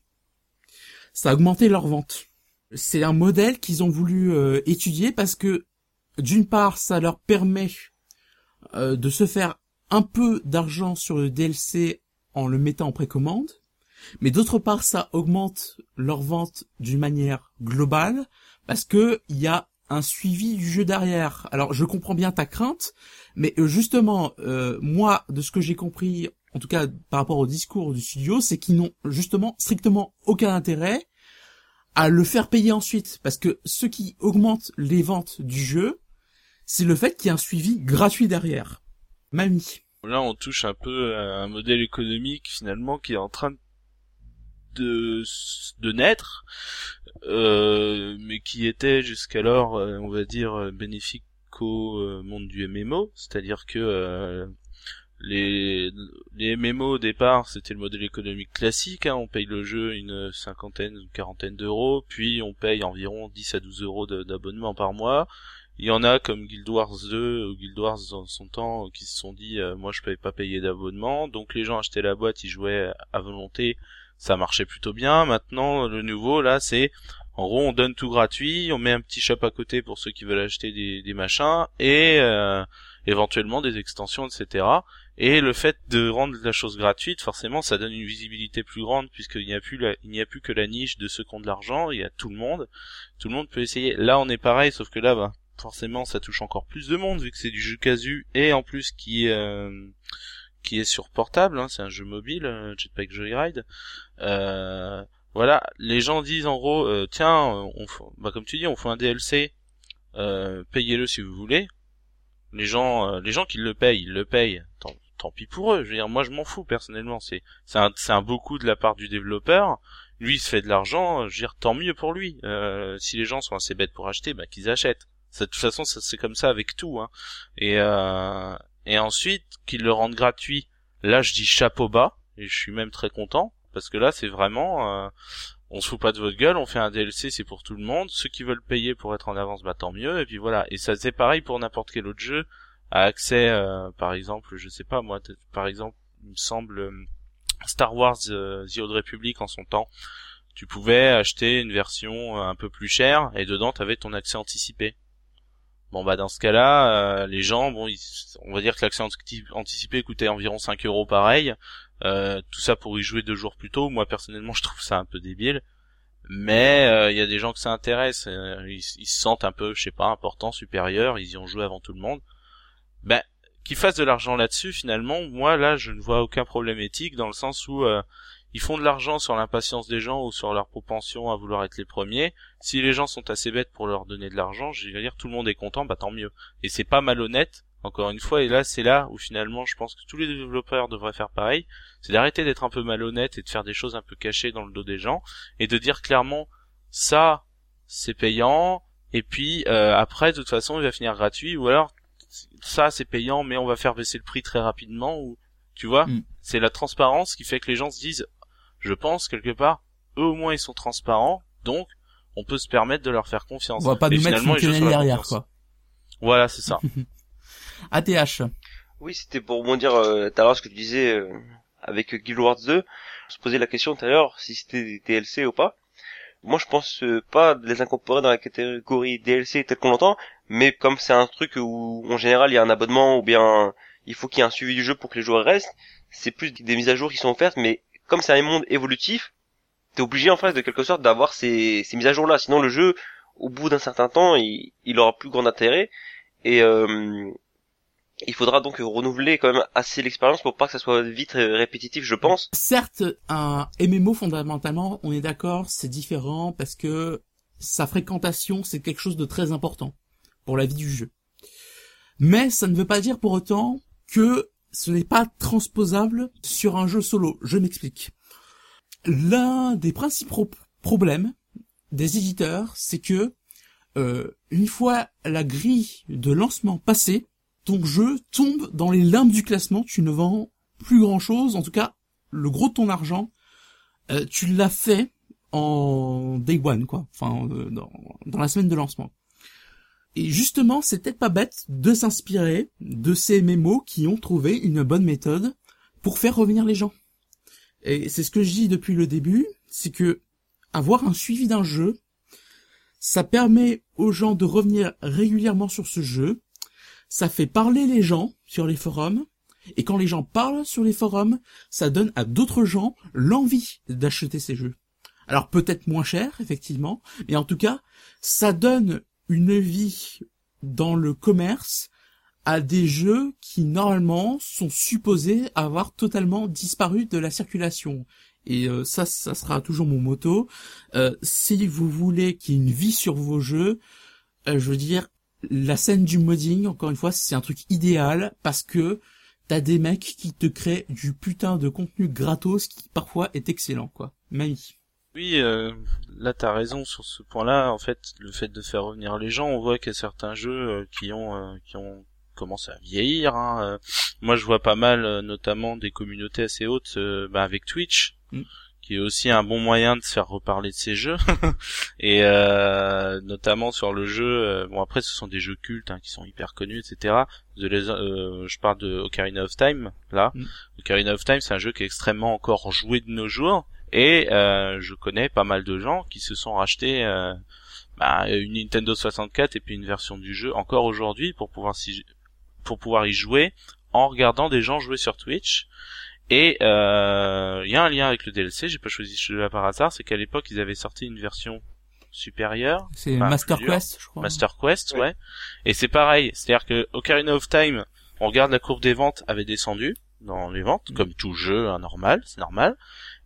ça a augmenté leurs ventes. C'est un modèle qu'ils ont voulu euh, étudier parce que d'une part ça leur permet euh, de se faire un peu d'argent sur le D L C en le mettant en précommande, mais d'autre part ça augmente leurs ventes d'une manière globale parce que il y a un suivi du jeu derrière. Alors je comprends bien ta crainte, mais justement euh, moi de ce que j'ai compris, en tout cas par rapport au discours du studio, c'est qu'ils n'ont justement strictement aucun intérêt à le faire payer ensuite, parce que ce qui augmente les ventes du jeu, c'est le fait qu'il y ait un suivi gratuit derrière. Mamie. Là on touche un peu à un modèle économique finalement qui est en train de de naître, euh, mais qui était jusqu'alors, euh, on va dire, bénéfique au euh, monde du M M O, c'est-à-dire que euh, les les M M O au départ c'était le modèle économique classique, hein, on paye le jeu une cinquantaine, une quarantaine d'euros, puis on paye environ dix à douze euros de, d'abonnement par mois. Il y en a comme Guild Wars deux ou Guild Wars dans son temps qui se sont dit euh, moi je peux pas payer d'abonnement, donc les gens achetaient la boîte, ils jouaient à volonté. Ça marchait plutôt bien. Maintenant, le nouveau, là, c'est, en gros, on donne tout gratuit, on met un petit shop à côté pour ceux qui veulent acheter des, des machins, et euh, éventuellement des extensions, et cetera. Et le fait de rendre la chose gratuite, forcément, ça donne une visibilité plus grande, puisqu'il n'y a plus la, il n'y a plus que la niche de ceux qui ont de l'argent, il y a tout le monde. Tout le monde peut essayer. Là, on est pareil, sauf que là, bah, forcément, ça touche encore plus de monde, vu que c'est du jeu casu, et en plus qui euh, qui est sur portable, hein, c'est un jeu mobile, Jetpack Joyride. Euh, voilà, les gens disent en gros, euh, tiens, on f... bah comme tu dis, on fait un D L C, euh, payez-le si vous voulez. Les gens, euh, les gens qui le payent, ils le payent. Tant, tant pis pour eux. Je veux dire, moi je m'en fous personnellement. C'est, c'est un, c'est un beau coup de la part du développeur. Lui, il se fait de l'argent. Je veux dire, tant mieux pour lui. Euh, si les gens sont assez bêtes pour acheter, bah qu'ils achètent. Ça, de toute façon, ça, c'est comme ça avec tout. Hein. Et euh, et ensuite, qu'ils le rendent gratuit. Là, je dis chapeau bas. Et je suis même très content parce que là, c'est vraiment. Euh, on se fout pas de votre gueule, on fait un D L C, c'est pour tout le monde. Ceux qui veulent payer pour être en avance, bah tant mieux. Et puis voilà. Et ça c'est pareil pour n'importe quel autre jeu à accès, euh, par exemple, je sais pas moi, par exemple, il me semble euh, Star Wars euh, The Old Republic en son temps. Tu pouvais acheter une version euh, un peu plus chère et dedans t'avais ton accès anticipé. Bon bah dans ce cas-là, euh, les gens, bon, ils, on va dire que l'accès anticipé coûtait environ cinq euros pareil. Euh, tout ça pour y jouer deux jours plus tôt. Moi personnellement je trouve ça un peu débile, mais il euh, y a des gens que ça intéresse, euh, ils, ils se sentent un peu, je sais pas, importants, supérieurs, ils y ont joué avant tout le monde. Ben qu'ils fassent de l'argent là-dessus, finalement, moi là je ne vois aucun problème éthique, dans le sens où euh, ils font de l'argent sur l'impatience des gens ou sur leur propension à vouloir être les premiers. Si les gens sont assez bêtes pour leur donner de l'argent, je vais dire tout le monde est content, bah tant mieux. Et c'est pas malhonnête, encore une fois, et là c'est là où finalement je pense que tous les développeurs devraient faire pareil, c'est d'arrêter d'être un peu malhonnête et de faire des choses un peu cachées dans le dos des gens, et de dire clairement ça c'est payant, et puis euh, après de toute façon il va finir gratuit, ou alors ça c'est payant mais on va faire baisser le prix très rapidement, ou tu vois, mm. C'est la transparence qui fait que les gens se disent, je pense quelque part, eux au moins ils sont transparents, donc on peut se permettre de leur faire confiance. On va pas et nous mettre une quenelle derrière, quoi. Voilà, c'est ça. A T H. Oui, c'était pour rebondir euh, tout à l'heure ce que tu disais euh, avec Guild Wars deux. On se posait la question tout à l'heure si c'était des D L C ou pas. Moi, je pense euh, pas de les incorporer dans la catégorie D L C tel qu'on l'entend, mais comme c'est un truc où en général il y a un abonnement ou bien il faut qu'il y ait un suivi du jeu pour que les joueurs restent, c'est plus des mises à jour qui sont offertes, mais comme c'est un monde évolutif, t'es obligé en fait de quelque sorte d'avoir ces, ces mises à jour là, sinon le jeu au bout d'un certain temps il, il aura plus grand intérêt, et euh, il faudra donc renouveler quand même assez l'expérience pour pas que ça soit vite répétitif, je pense. Certes, un M M O fondamentalement, on est d'accord, c'est différent parce que sa fréquentation, c'est quelque chose de très important pour la vie du jeu. Mais ça ne veut pas dire pour autant que ce n'est pas transposable sur un jeu solo. Je m'explique. L'un des principaux problèmes des éditeurs, c'est que euh, une fois la grille de lancement passée, ton jeu tombe dans les limbes du classement, tu ne vends plus grand chose, en tout cas, le gros de ton argent, euh, tu l'as fait en day one, quoi, enfin, euh, dans, dans la semaine de lancement. Et justement, c'est peut-être pas bête de s'inspirer de ces M M O qui ont trouvé une bonne méthode pour faire revenir les gens. Et c'est ce que je dis depuis le début, c'est que avoir un suivi d'un jeu, ça permet aux gens de revenir régulièrement sur ce jeu. Ça fait parler les gens sur les forums, et quand les gens parlent sur les forums, ça donne à d'autres gens l'envie d'acheter ces jeux. Alors peut-être moins cher, effectivement, mais en tout cas, ça donne une vie dans le commerce à des jeux qui, normalement, sont supposés avoir totalement disparu de la circulation. Et euh, ça, ça sera toujours mon motto. Euh, si vous voulez qu'il y ait une vie sur vos jeux, euh, je veux dire, la scène du modding, encore une fois, c'est un truc idéal parce que t'as des mecs qui te créent du putain de contenu gratos qui parfois est excellent, quoi. Mamie. Oui, euh, là t'as raison sur ce point-là. En fait, le fait de faire revenir les gens, on voit qu'il y a certains jeux euh, qui ont euh, qui ont commencé à vieillir. Hein. Euh, moi, je vois pas mal, euh, notamment des communautés assez hautes, euh, bah, avec Twitch. Mm. Qui est aussi un bon moyen de se faire reparler de ces jeux. Et euh, notamment sur le jeu, euh, bon après ce sont des jeux cultes hein, qui sont hyper connus, et cetera. De les, euh, je parle de Ocarina of Time, là. Mm. Ocarina of Time, c'est un jeu qui est extrêmement encore joué de nos jours, et euh, je connais pas mal de gens qui se sont rachetés euh, bah, une Nintendo soixante-quatre et puis une version du jeu encore aujourd'hui pour pouvoir s'y, pour pouvoir y jouer en regardant des gens jouer sur Twitch. Et il euh, y a un lien avec le D L C, j'ai pas choisi ce jeu-là par hasard, c'est qu'à l'époque ils avaient sorti une version supérieure. C'est enfin, Master plusieurs. Quest, je crois. Master Quest, ouais. ouais. Et c'est pareil, c'est-à-dire que Ocarina of Time, on regarde la courbe des ventes avait descendu dans les ventes, mmh. comme tout jeu hein, normal, c'est normal.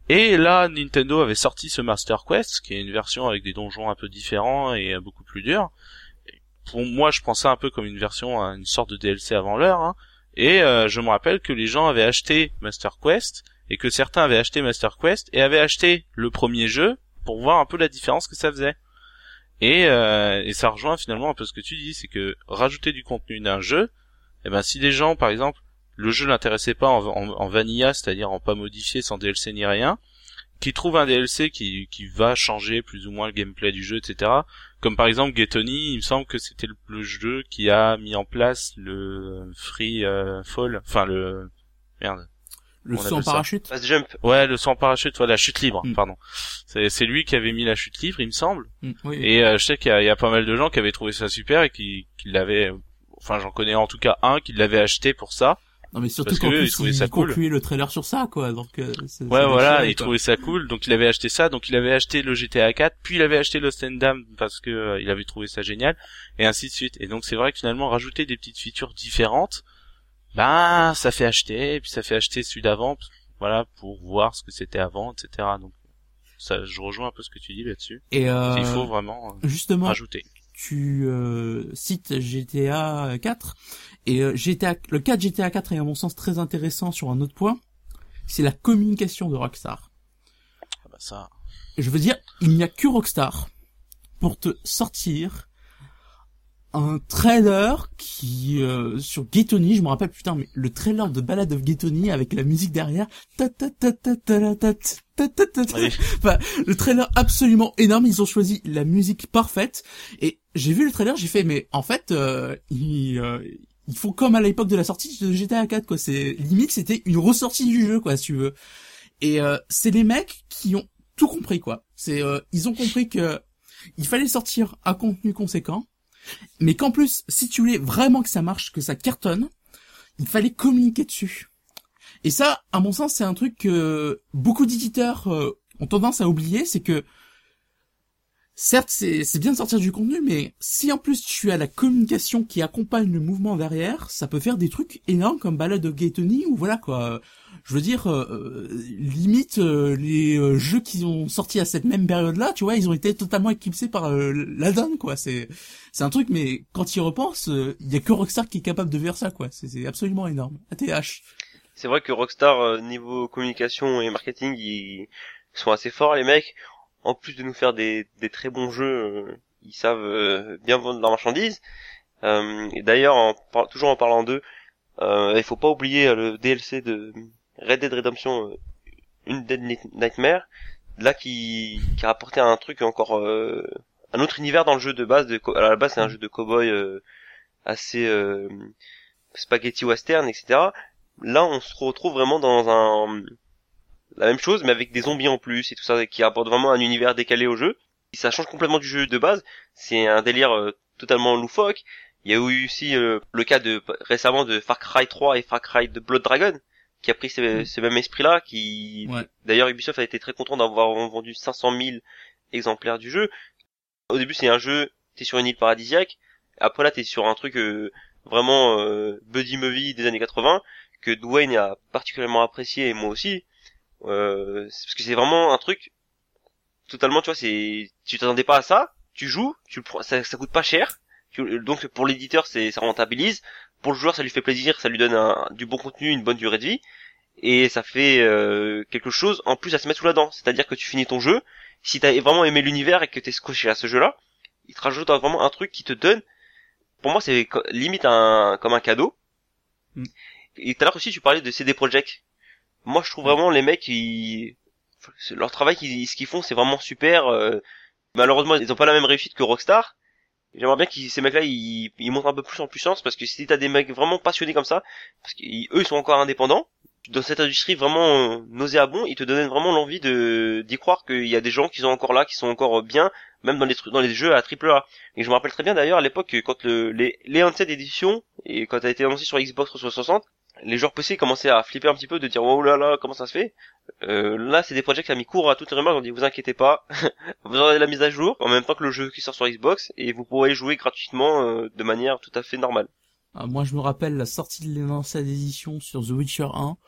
Et là, Nintendo avait sorti ce Master Quest, qui est une version avec des donjons un peu différents et beaucoup plus durs. Pour moi, je prends ça un peu comme une version, une sorte de D L C avant l'heure, hein. Et euh, je me rappelle que les gens avaient acheté Master Quest, et que certains avaient acheté Master Quest, et avaient acheté le premier jeu, pour voir un peu la différence que ça faisait. Et, euh, et ça rejoint finalement un peu ce que tu dis, c'est que rajouter du contenu d'un jeu, eh ben si les gens, par exemple, le jeu l'intéressait pas en, en, en vanilla, c'est-à-dire en pas modifié, sans D L C ni rien, qui trouve un D L C qui, qui va changer plus ou moins le gameplay du jeu, et cetera. Comme par exemple Ghetoni, il me semble que c'était le, le jeu qui a mis en place le free euh, fall, enfin le merde. Le saut en parachute. Fast jump. Ouais, le saut en parachute, voilà, la chute libre, mm. pardon. C'est, c'est lui qui avait mis la chute libre, il me semble. Mm, oui. Et euh, je sais qu'il y a, il y a pas mal de gens qui avaient trouvé ça super et qui, qui l'avaient, enfin j'en connais en tout cas un qui l'avait acheté pour ça. Non mais surtout parce qu'en que plus il trouvait il ça cool. concluait le trailer sur ça quoi, donc euh, c'est, ouais c'est voilà, déchiré, il quoi. trouvait ça cool, donc il avait acheté ça, donc il avait acheté le G T A quatre, puis il avait acheté Lost and Damned parce que euh, il avait trouvé ça génial, et ainsi de suite. Et donc c'est vrai que finalement rajouter des petites features différentes, ben ça fait acheter, et puis ça fait acheter celui d'avant, voilà, pour voir ce que c'était avant, et cetera. Donc ça, je rejoins un peu ce que tu dis là-dessus. Et euh, il faut vraiment euh, justement rajouter. Tu euh, cites G T A quatre et euh, G T A, le cas de G T A quatre est à mon sens très intéressant sur un autre point, c'est la communication de Rockstar. Ah bah ça. Je veux dire, il n'y a que Rockstar pour te sortir un trailer qui euh, sur Ghetoni, je me rappelle putain mais le trailer de Ballad of Ghetoni avec la musique derrière, ta ta ta ta ta ta ta ta ta. Enfin, le trailer absolument énorme, ils ont choisi la musique parfaite et j'ai vu le trailer, j'ai fait mais en fait euh, ils euh, ils font comme à l'époque de la sortie de G T A quatre quoi, c'est limite c'était une ressortie du jeu quoi si tu veux. Et euh, c'est les mecs qui ont tout compris quoi. C'est euh, ils ont compris que il fallait sortir un contenu conséquent. Mais qu'en plus, si tu voulais vraiment que ça marche, que ça cartonne, il fallait communiquer dessus. Et ça, à mon sens, c'est un truc que beaucoup d'éditeurs euh, ont tendance à oublier, c'est que certes, c'est, c'est bien de sortir du contenu, mais si en plus tu as la communication qui accompagne le mouvement derrière, ça peut faire des trucs énormes comme Ballad of Ghetoni ou voilà quoi. Je veux dire, euh, limite euh, les euh, jeux qui ont sorti à cette même période-là, tu vois, ils ont été totalement éclipsés par euh, la donne quoi. C'est c'est un truc, mais quand il repense, il euh, y a que Rockstar qui est capable de faire ça quoi. C'est, c'est absolument énorme. A T H. C'est vrai que Rockstar euh, niveau communication et marketing, ils sont assez forts les mecs. En plus de nous faire des, des très bons jeux, euh, ils savent euh, bien vendre leur marchandise. Euh, et d'ailleurs, en, par, toujours en parlant d'eux, euh, il faut pas oublier le D L C de Red Dead Redemption, euh, Undead Nightmare, là qui, qui a apporté un truc encore, euh, un autre univers dans le jeu de base. De, à la base, c'est un jeu de cow-boy euh, assez euh, spaghetti western, et cetera. Là, on se retrouve vraiment dans un la même chose mais avec des zombies en plus et tout ça qui apporte vraiment un univers décalé au jeu. Et ça change complètement du jeu de base, c'est un délire euh, totalement loufoque. Il y a eu aussi euh, le cas de récemment de Far Cry trois et Far Cry de Blood Dragon qui a pris ce, mmh. ce même esprit là qui ouais. D'ailleurs Ubisoft a été très content d'avoir vendu cinq cent mille exemplaires du jeu. Au début c'est un jeu, t'es sur une île paradisiaque, après là t'es sur un truc euh, vraiment euh, buddy movie des années quatre-vingts que Dwayne a particulièrement apprécié et moi aussi. Euh, parce que c'est vraiment un truc totalement, tu vois, c'est, tu t'attendais pas à ça, tu joues, tu le prends, ça, ça coûte pas cher, tu, donc pour l'éditeur c'est, ça rentabilise, pour le joueur ça lui fait plaisir, ça lui donne un, du bon contenu, une bonne durée de vie, et ça fait euh, quelque chose en plus à se mettre sous la dent, c'est-à-dire que tu finis ton jeu, si t'as vraiment aimé l'univers et que t'es scotché à ce jeu-là, il te rajoute vraiment un truc qui te donne, pour moi c'est limite un, comme un cadeau. Mm. Et tout à l'heure aussi tu parlais de C D Projekt. Moi, je trouve vraiment les mecs, ils... leur travail, qu'ils... ce qu'ils font, c'est vraiment super. Euh... Malheureusement, ils ont pas la même réussite que Rockstar. J'aimerais bien que ces mecs-là, ils... ils montrent un peu plus en puissance, parce que si t'as des mecs vraiment passionnés comme ça, parce qu'eux, ils sont encore indépendants, dans cette industrie vraiment euh, nauséabond, ils te donnent vraiment l'envie de d'y croire qu'il y a des gens qui sont encore là, qui sont encore bien, même dans les trucs, dans les jeux à triple A. Et je me rappelle très bien d'ailleurs à l'époque quand le les les Undead édition et quand ça a été annoncé sur Xbox trois cent soixante. Les joueurs P C commençaient à flipper un petit peu, de dire oh là là, comment ça se fait. Euh, là c'est des projets qui a mis court à toute rumeur, ils ont dit vous inquiétez pas, vous aurez la mise à jour en même temps que le jeu qui sort sur Xbox et vous pourrez jouer gratuitement euh, de manière tout à fait normale. Ah, moi je me rappelle la sortie de l'Undead édition sur The Witcher un.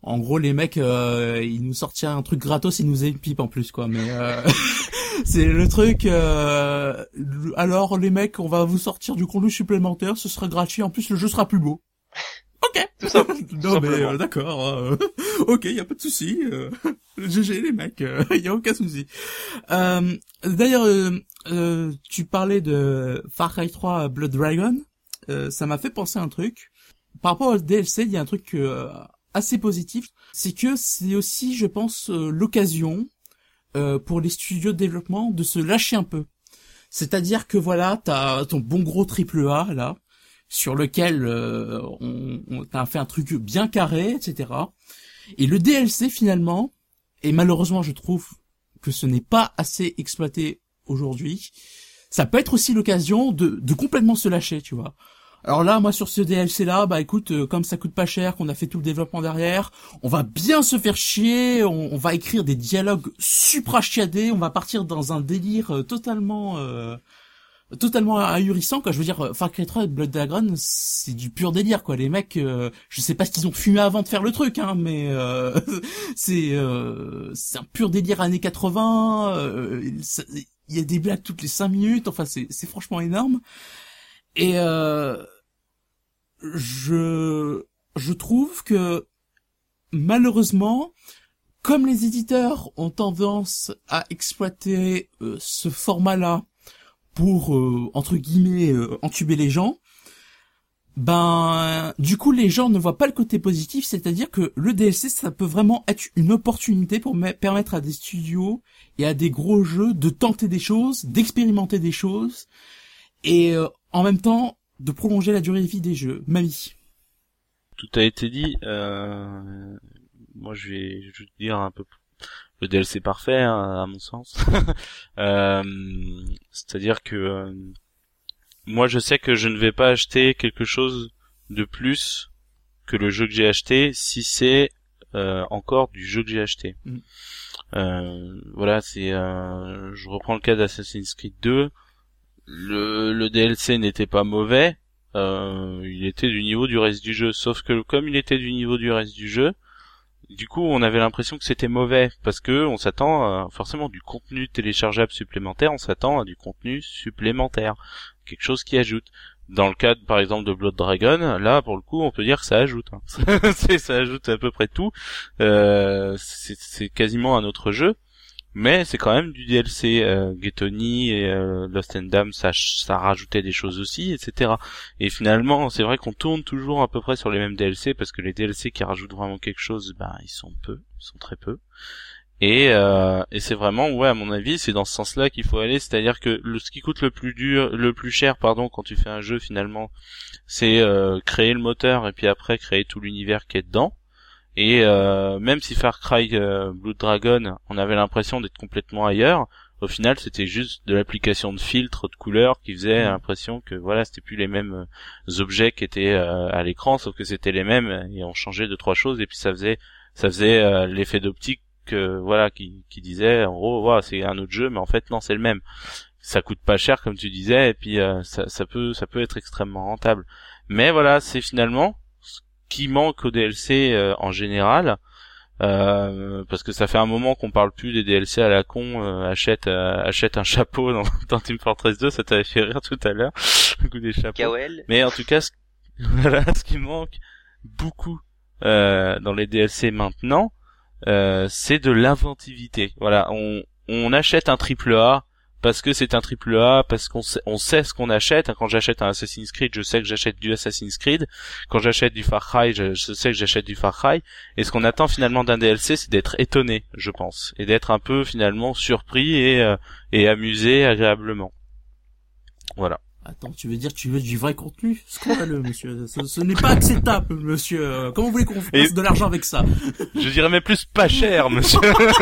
En gros, les mecs, euh, ils nous sortaient un truc gratos, ils nous faisaient une pipe en plus, quoi. Mais euh, c'est le truc. Euh, alors, les mecs, on va vous sortir du contenu supplémentaire, ce sera gratuit. En plus, le jeu sera plus beau. Ok. Tout ça. Tout non mais euh, d'accord. Euh, ok, y a pas de souci. Euh, G G les mecs, euh, y a aucun souci. Euh, D'ailleurs, euh, euh, tu parlais de Far Cry trois Blood Dragon. Euh, ça m'a fait penser à un truc. Par rapport au D L C, il y a un truc euh, assez positif, c'est que c'est aussi, je pense, euh, l'occasion euh, pour les studios de développement de se lâcher un peu. C'est-à-dire que voilà, t'as ton bon gros triple A là, sur lequel euh, on, on t'a fait un truc bien carré, et cetera. Et le D L C finalement, et malheureusement je trouve que ce n'est pas assez exploité aujourd'hui, ça peut être aussi l'occasion de, de complètement se lâcher, tu vois. Alors là, moi sur ce D L C là, bah écoute, euh, comme ça coûte pas cher, qu'on a fait tout le développement derrière, on va bien se faire chier, on, on va écrire des dialogues supra chiadés, on va partir dans un délire euh, totalement euh, totalement ahurissant, quoi. Je veux dire, Far Cry trois et Blood Dragon, c'est du pur délire, quoi. Les mecs, euh, je sais pas ce qu'ils ont fumé avant de faire le truc, hein, mais euh, c'est euh, c'est un pur délire années quatre-vingts. Euh, il y a des blagues toutes les cinq minutes. Enfin, c'est c'est franchement énorme. Et euh, je je trouve que malheureusement, comme les éditeurs ont tendance à exploiter euh, ce format-là pour euh, entre guillemets euh, entuber les gens, ben du coup les gens ne voient pas le côté positif, c'est-à-dire que le D L C ça peut vraiment être une opportunité pour me- permettre à des studios et à des gros jeux de tenter des choses, d'expérimenter des choses et euh, en même temps de prolonger la durée de vie des jeux. Mamie. Tout a été dit. Euh... Moi, je vais, je vais te dire un peu. Le D L C parfait, hein, à mon sens. euh... C'est-à-dire que euh... moi, je sais que je ne vais pas acheter quelque chose de plus que le jeu que j'ai acheté si c'est euh, encore du jeu que j'ai acheté. Mm. Euh, voilà, c'est. Euh... Je reprends le cas d'Assassin's Creed deux. Le, le D L C n'était pas mauvais. Euh, il était du niveau du reste du jeu, sauf que comme il était du niveau du reste du jeu, du coup on avait l'impression que c'était mauvais, parce que on s'attend à forcément du contenu téléchargeable supplémentaire, on s'attend à du contenu supplémentaire, quelque chose qui ajoute. Dans le cas par exemple de Blood Dragon, là pour le coup on peut dire que ça ajoute, hein. c'est, ça ajoute à peu près tout, euh, c'est, c'est quasiment un autre jeu. Mais c'est quand même du D L C. euh, Ghettoni et euh, Lost and Damned, ça, ça rajoutait des choses aussi, et cetera. Et finalement, c'est vrai qu'on tourne toujours à peu près sur les mêmes D L C, parce que les D L C qui rajoutent vraiment quelque chose, ben ils sont peu, ils sont très peu. Et, euh, et c'est vraiment, ouais, à mon avis, c'est dans ce sens-là qu'il faut aller, c'est-à-dire que le, ce qui coûte le plus dur, le plus cher, pardon, quand tu fais un jeu finalement, c'est euh, créer le moteur et puis après créer tout l'univers qui est dedans. Et euh, même si Far Cry euh, Blood Dragon, on avait l'impression d'être complètement ailleurs, au final c'était juste de l'application de filtres, de couleurs qui faisait mmh. l'impression que voilà, c'était plus les mêmes euh, objets qui étaient euh, à l'écran, sauf que c'était les mêmes et on changeait deux trois choses et puis ça faisait ça faisait euh, l'effet d'optique que voilà qui qui disait en gros voilà, c'est un autre jeu mais en fait non, c'est le même. Ça coûte pas cher comme tu disais et puis euh, ça ça peut ça peut être extrêmement rentable. Mais voilà, c'est finalement qui manque au D L C euh, en général, euh, parce que ça fait un moment qu'on parle plus des D L C à la con. euh, achète euh, achète un chapeau dans, dans Team Fortress deux, ça t'avait fait rire tout à l'heure, le coup des chapeaux. K O L. Mais en tout cas, ce, voilà, ce qui manque beaucoup euh, dans les D L C maintenant, euh, c'est de l'inventivité. Voilà, on on achète un triple A parce que c'est un triple A, parce qu'on sait, on sait ce qu'on achète. Quand j'achète un Assassin's Creed, je sais que j'achète du Assassin's Creed. Quand j'achète du Far Cry, je, je sais que j'achète du Far Cry. Et ce qu'on attend finalement d'un D L C, c'est d'être étonné, je pense, et d'être un peu finalement surpris et euh, et amusé agréablement. Voilà. Attends, tu veux dire que tu veux du vrai contenu? Scandaleux, monsieur. Ce, ce n'est pas acceptable, monsieur. Comment vous voulez qu'on fasse et de l'argent avec ça? Je dirais même plus pas cher, monsieur.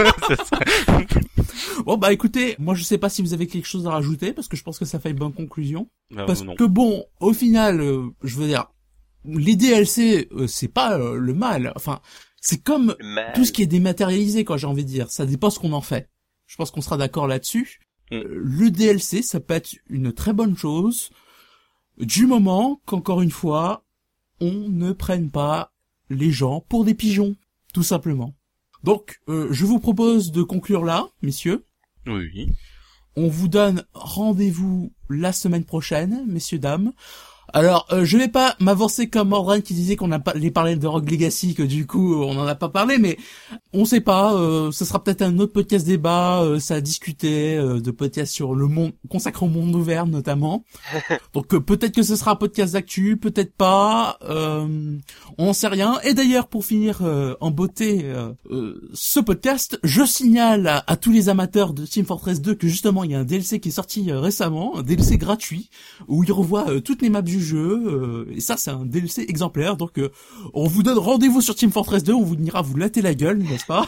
Bon, bah écoutez, moi je sais pas si vous avez quelque chose à rajouter, parce que je pense que ça fait une bonne conclusion. Non, parce non. que bon, au final, euh, je veux dire, les D L C, euh, c'est pas euh, le mal. Enfin, c'est comme tout ce qui est dématérialisé, quoi, j'ai envie de dire. Ça dépend ce qu'on en fait. Je pense qu'on sera d'accord là-dessus. Le D L C, ça peut être une très bonne chose, du moment qu'encore une fois, on ne prenne pas les gens pour des pigeons. tout simplement. Donc, euh, je vous propose de conclure là, messieurs. Oui. On vous donne rendez-vous la semaine prochaine, messieurs, dames. Alors, euh, je vais pas m'avancer comme Mordran qui disait qu'on a pas les parlé de Rogue Legacy, que du coup on en a pas parlé, mais on sait pas. Euh, ce sera peut-être un autre podcast débat, euh, ça a discuté euh, de podcast sur le monde consacré au monde ouvert notamment. Donc euh, peut-être que ce sera un podcast d'actu, peut-être pas. Euh, on n'en sait rien. Et d'ailleurs, pour finir euh, en beauté euh, euh, ce podcast, je signale à, à tous les amateurs de Team Fortress deux que justement il y a un D L C qui est sorti euh, récemment, un D L C gratuit où il revoit euh, toutes les maps du jeu, euh, et ça c'est un D L C exemplaire, donc euh, on vous donne rendez-vous sur Team Fortress deux, on vous ira vous latter la gueule, n'est-ce pas?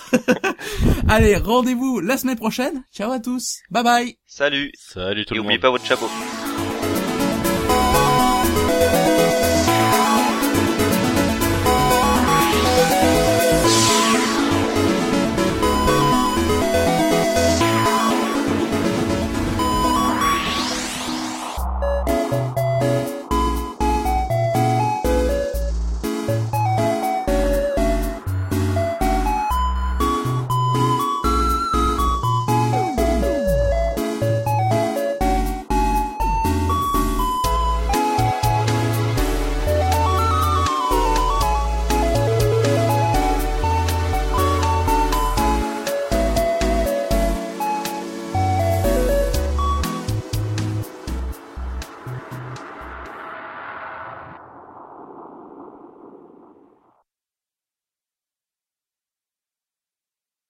Allez, rendez-vous la semaine prochaine, ciao à tous, bye bye. Salut. Salut tout Et le oubliez monde. pas votre chapeau.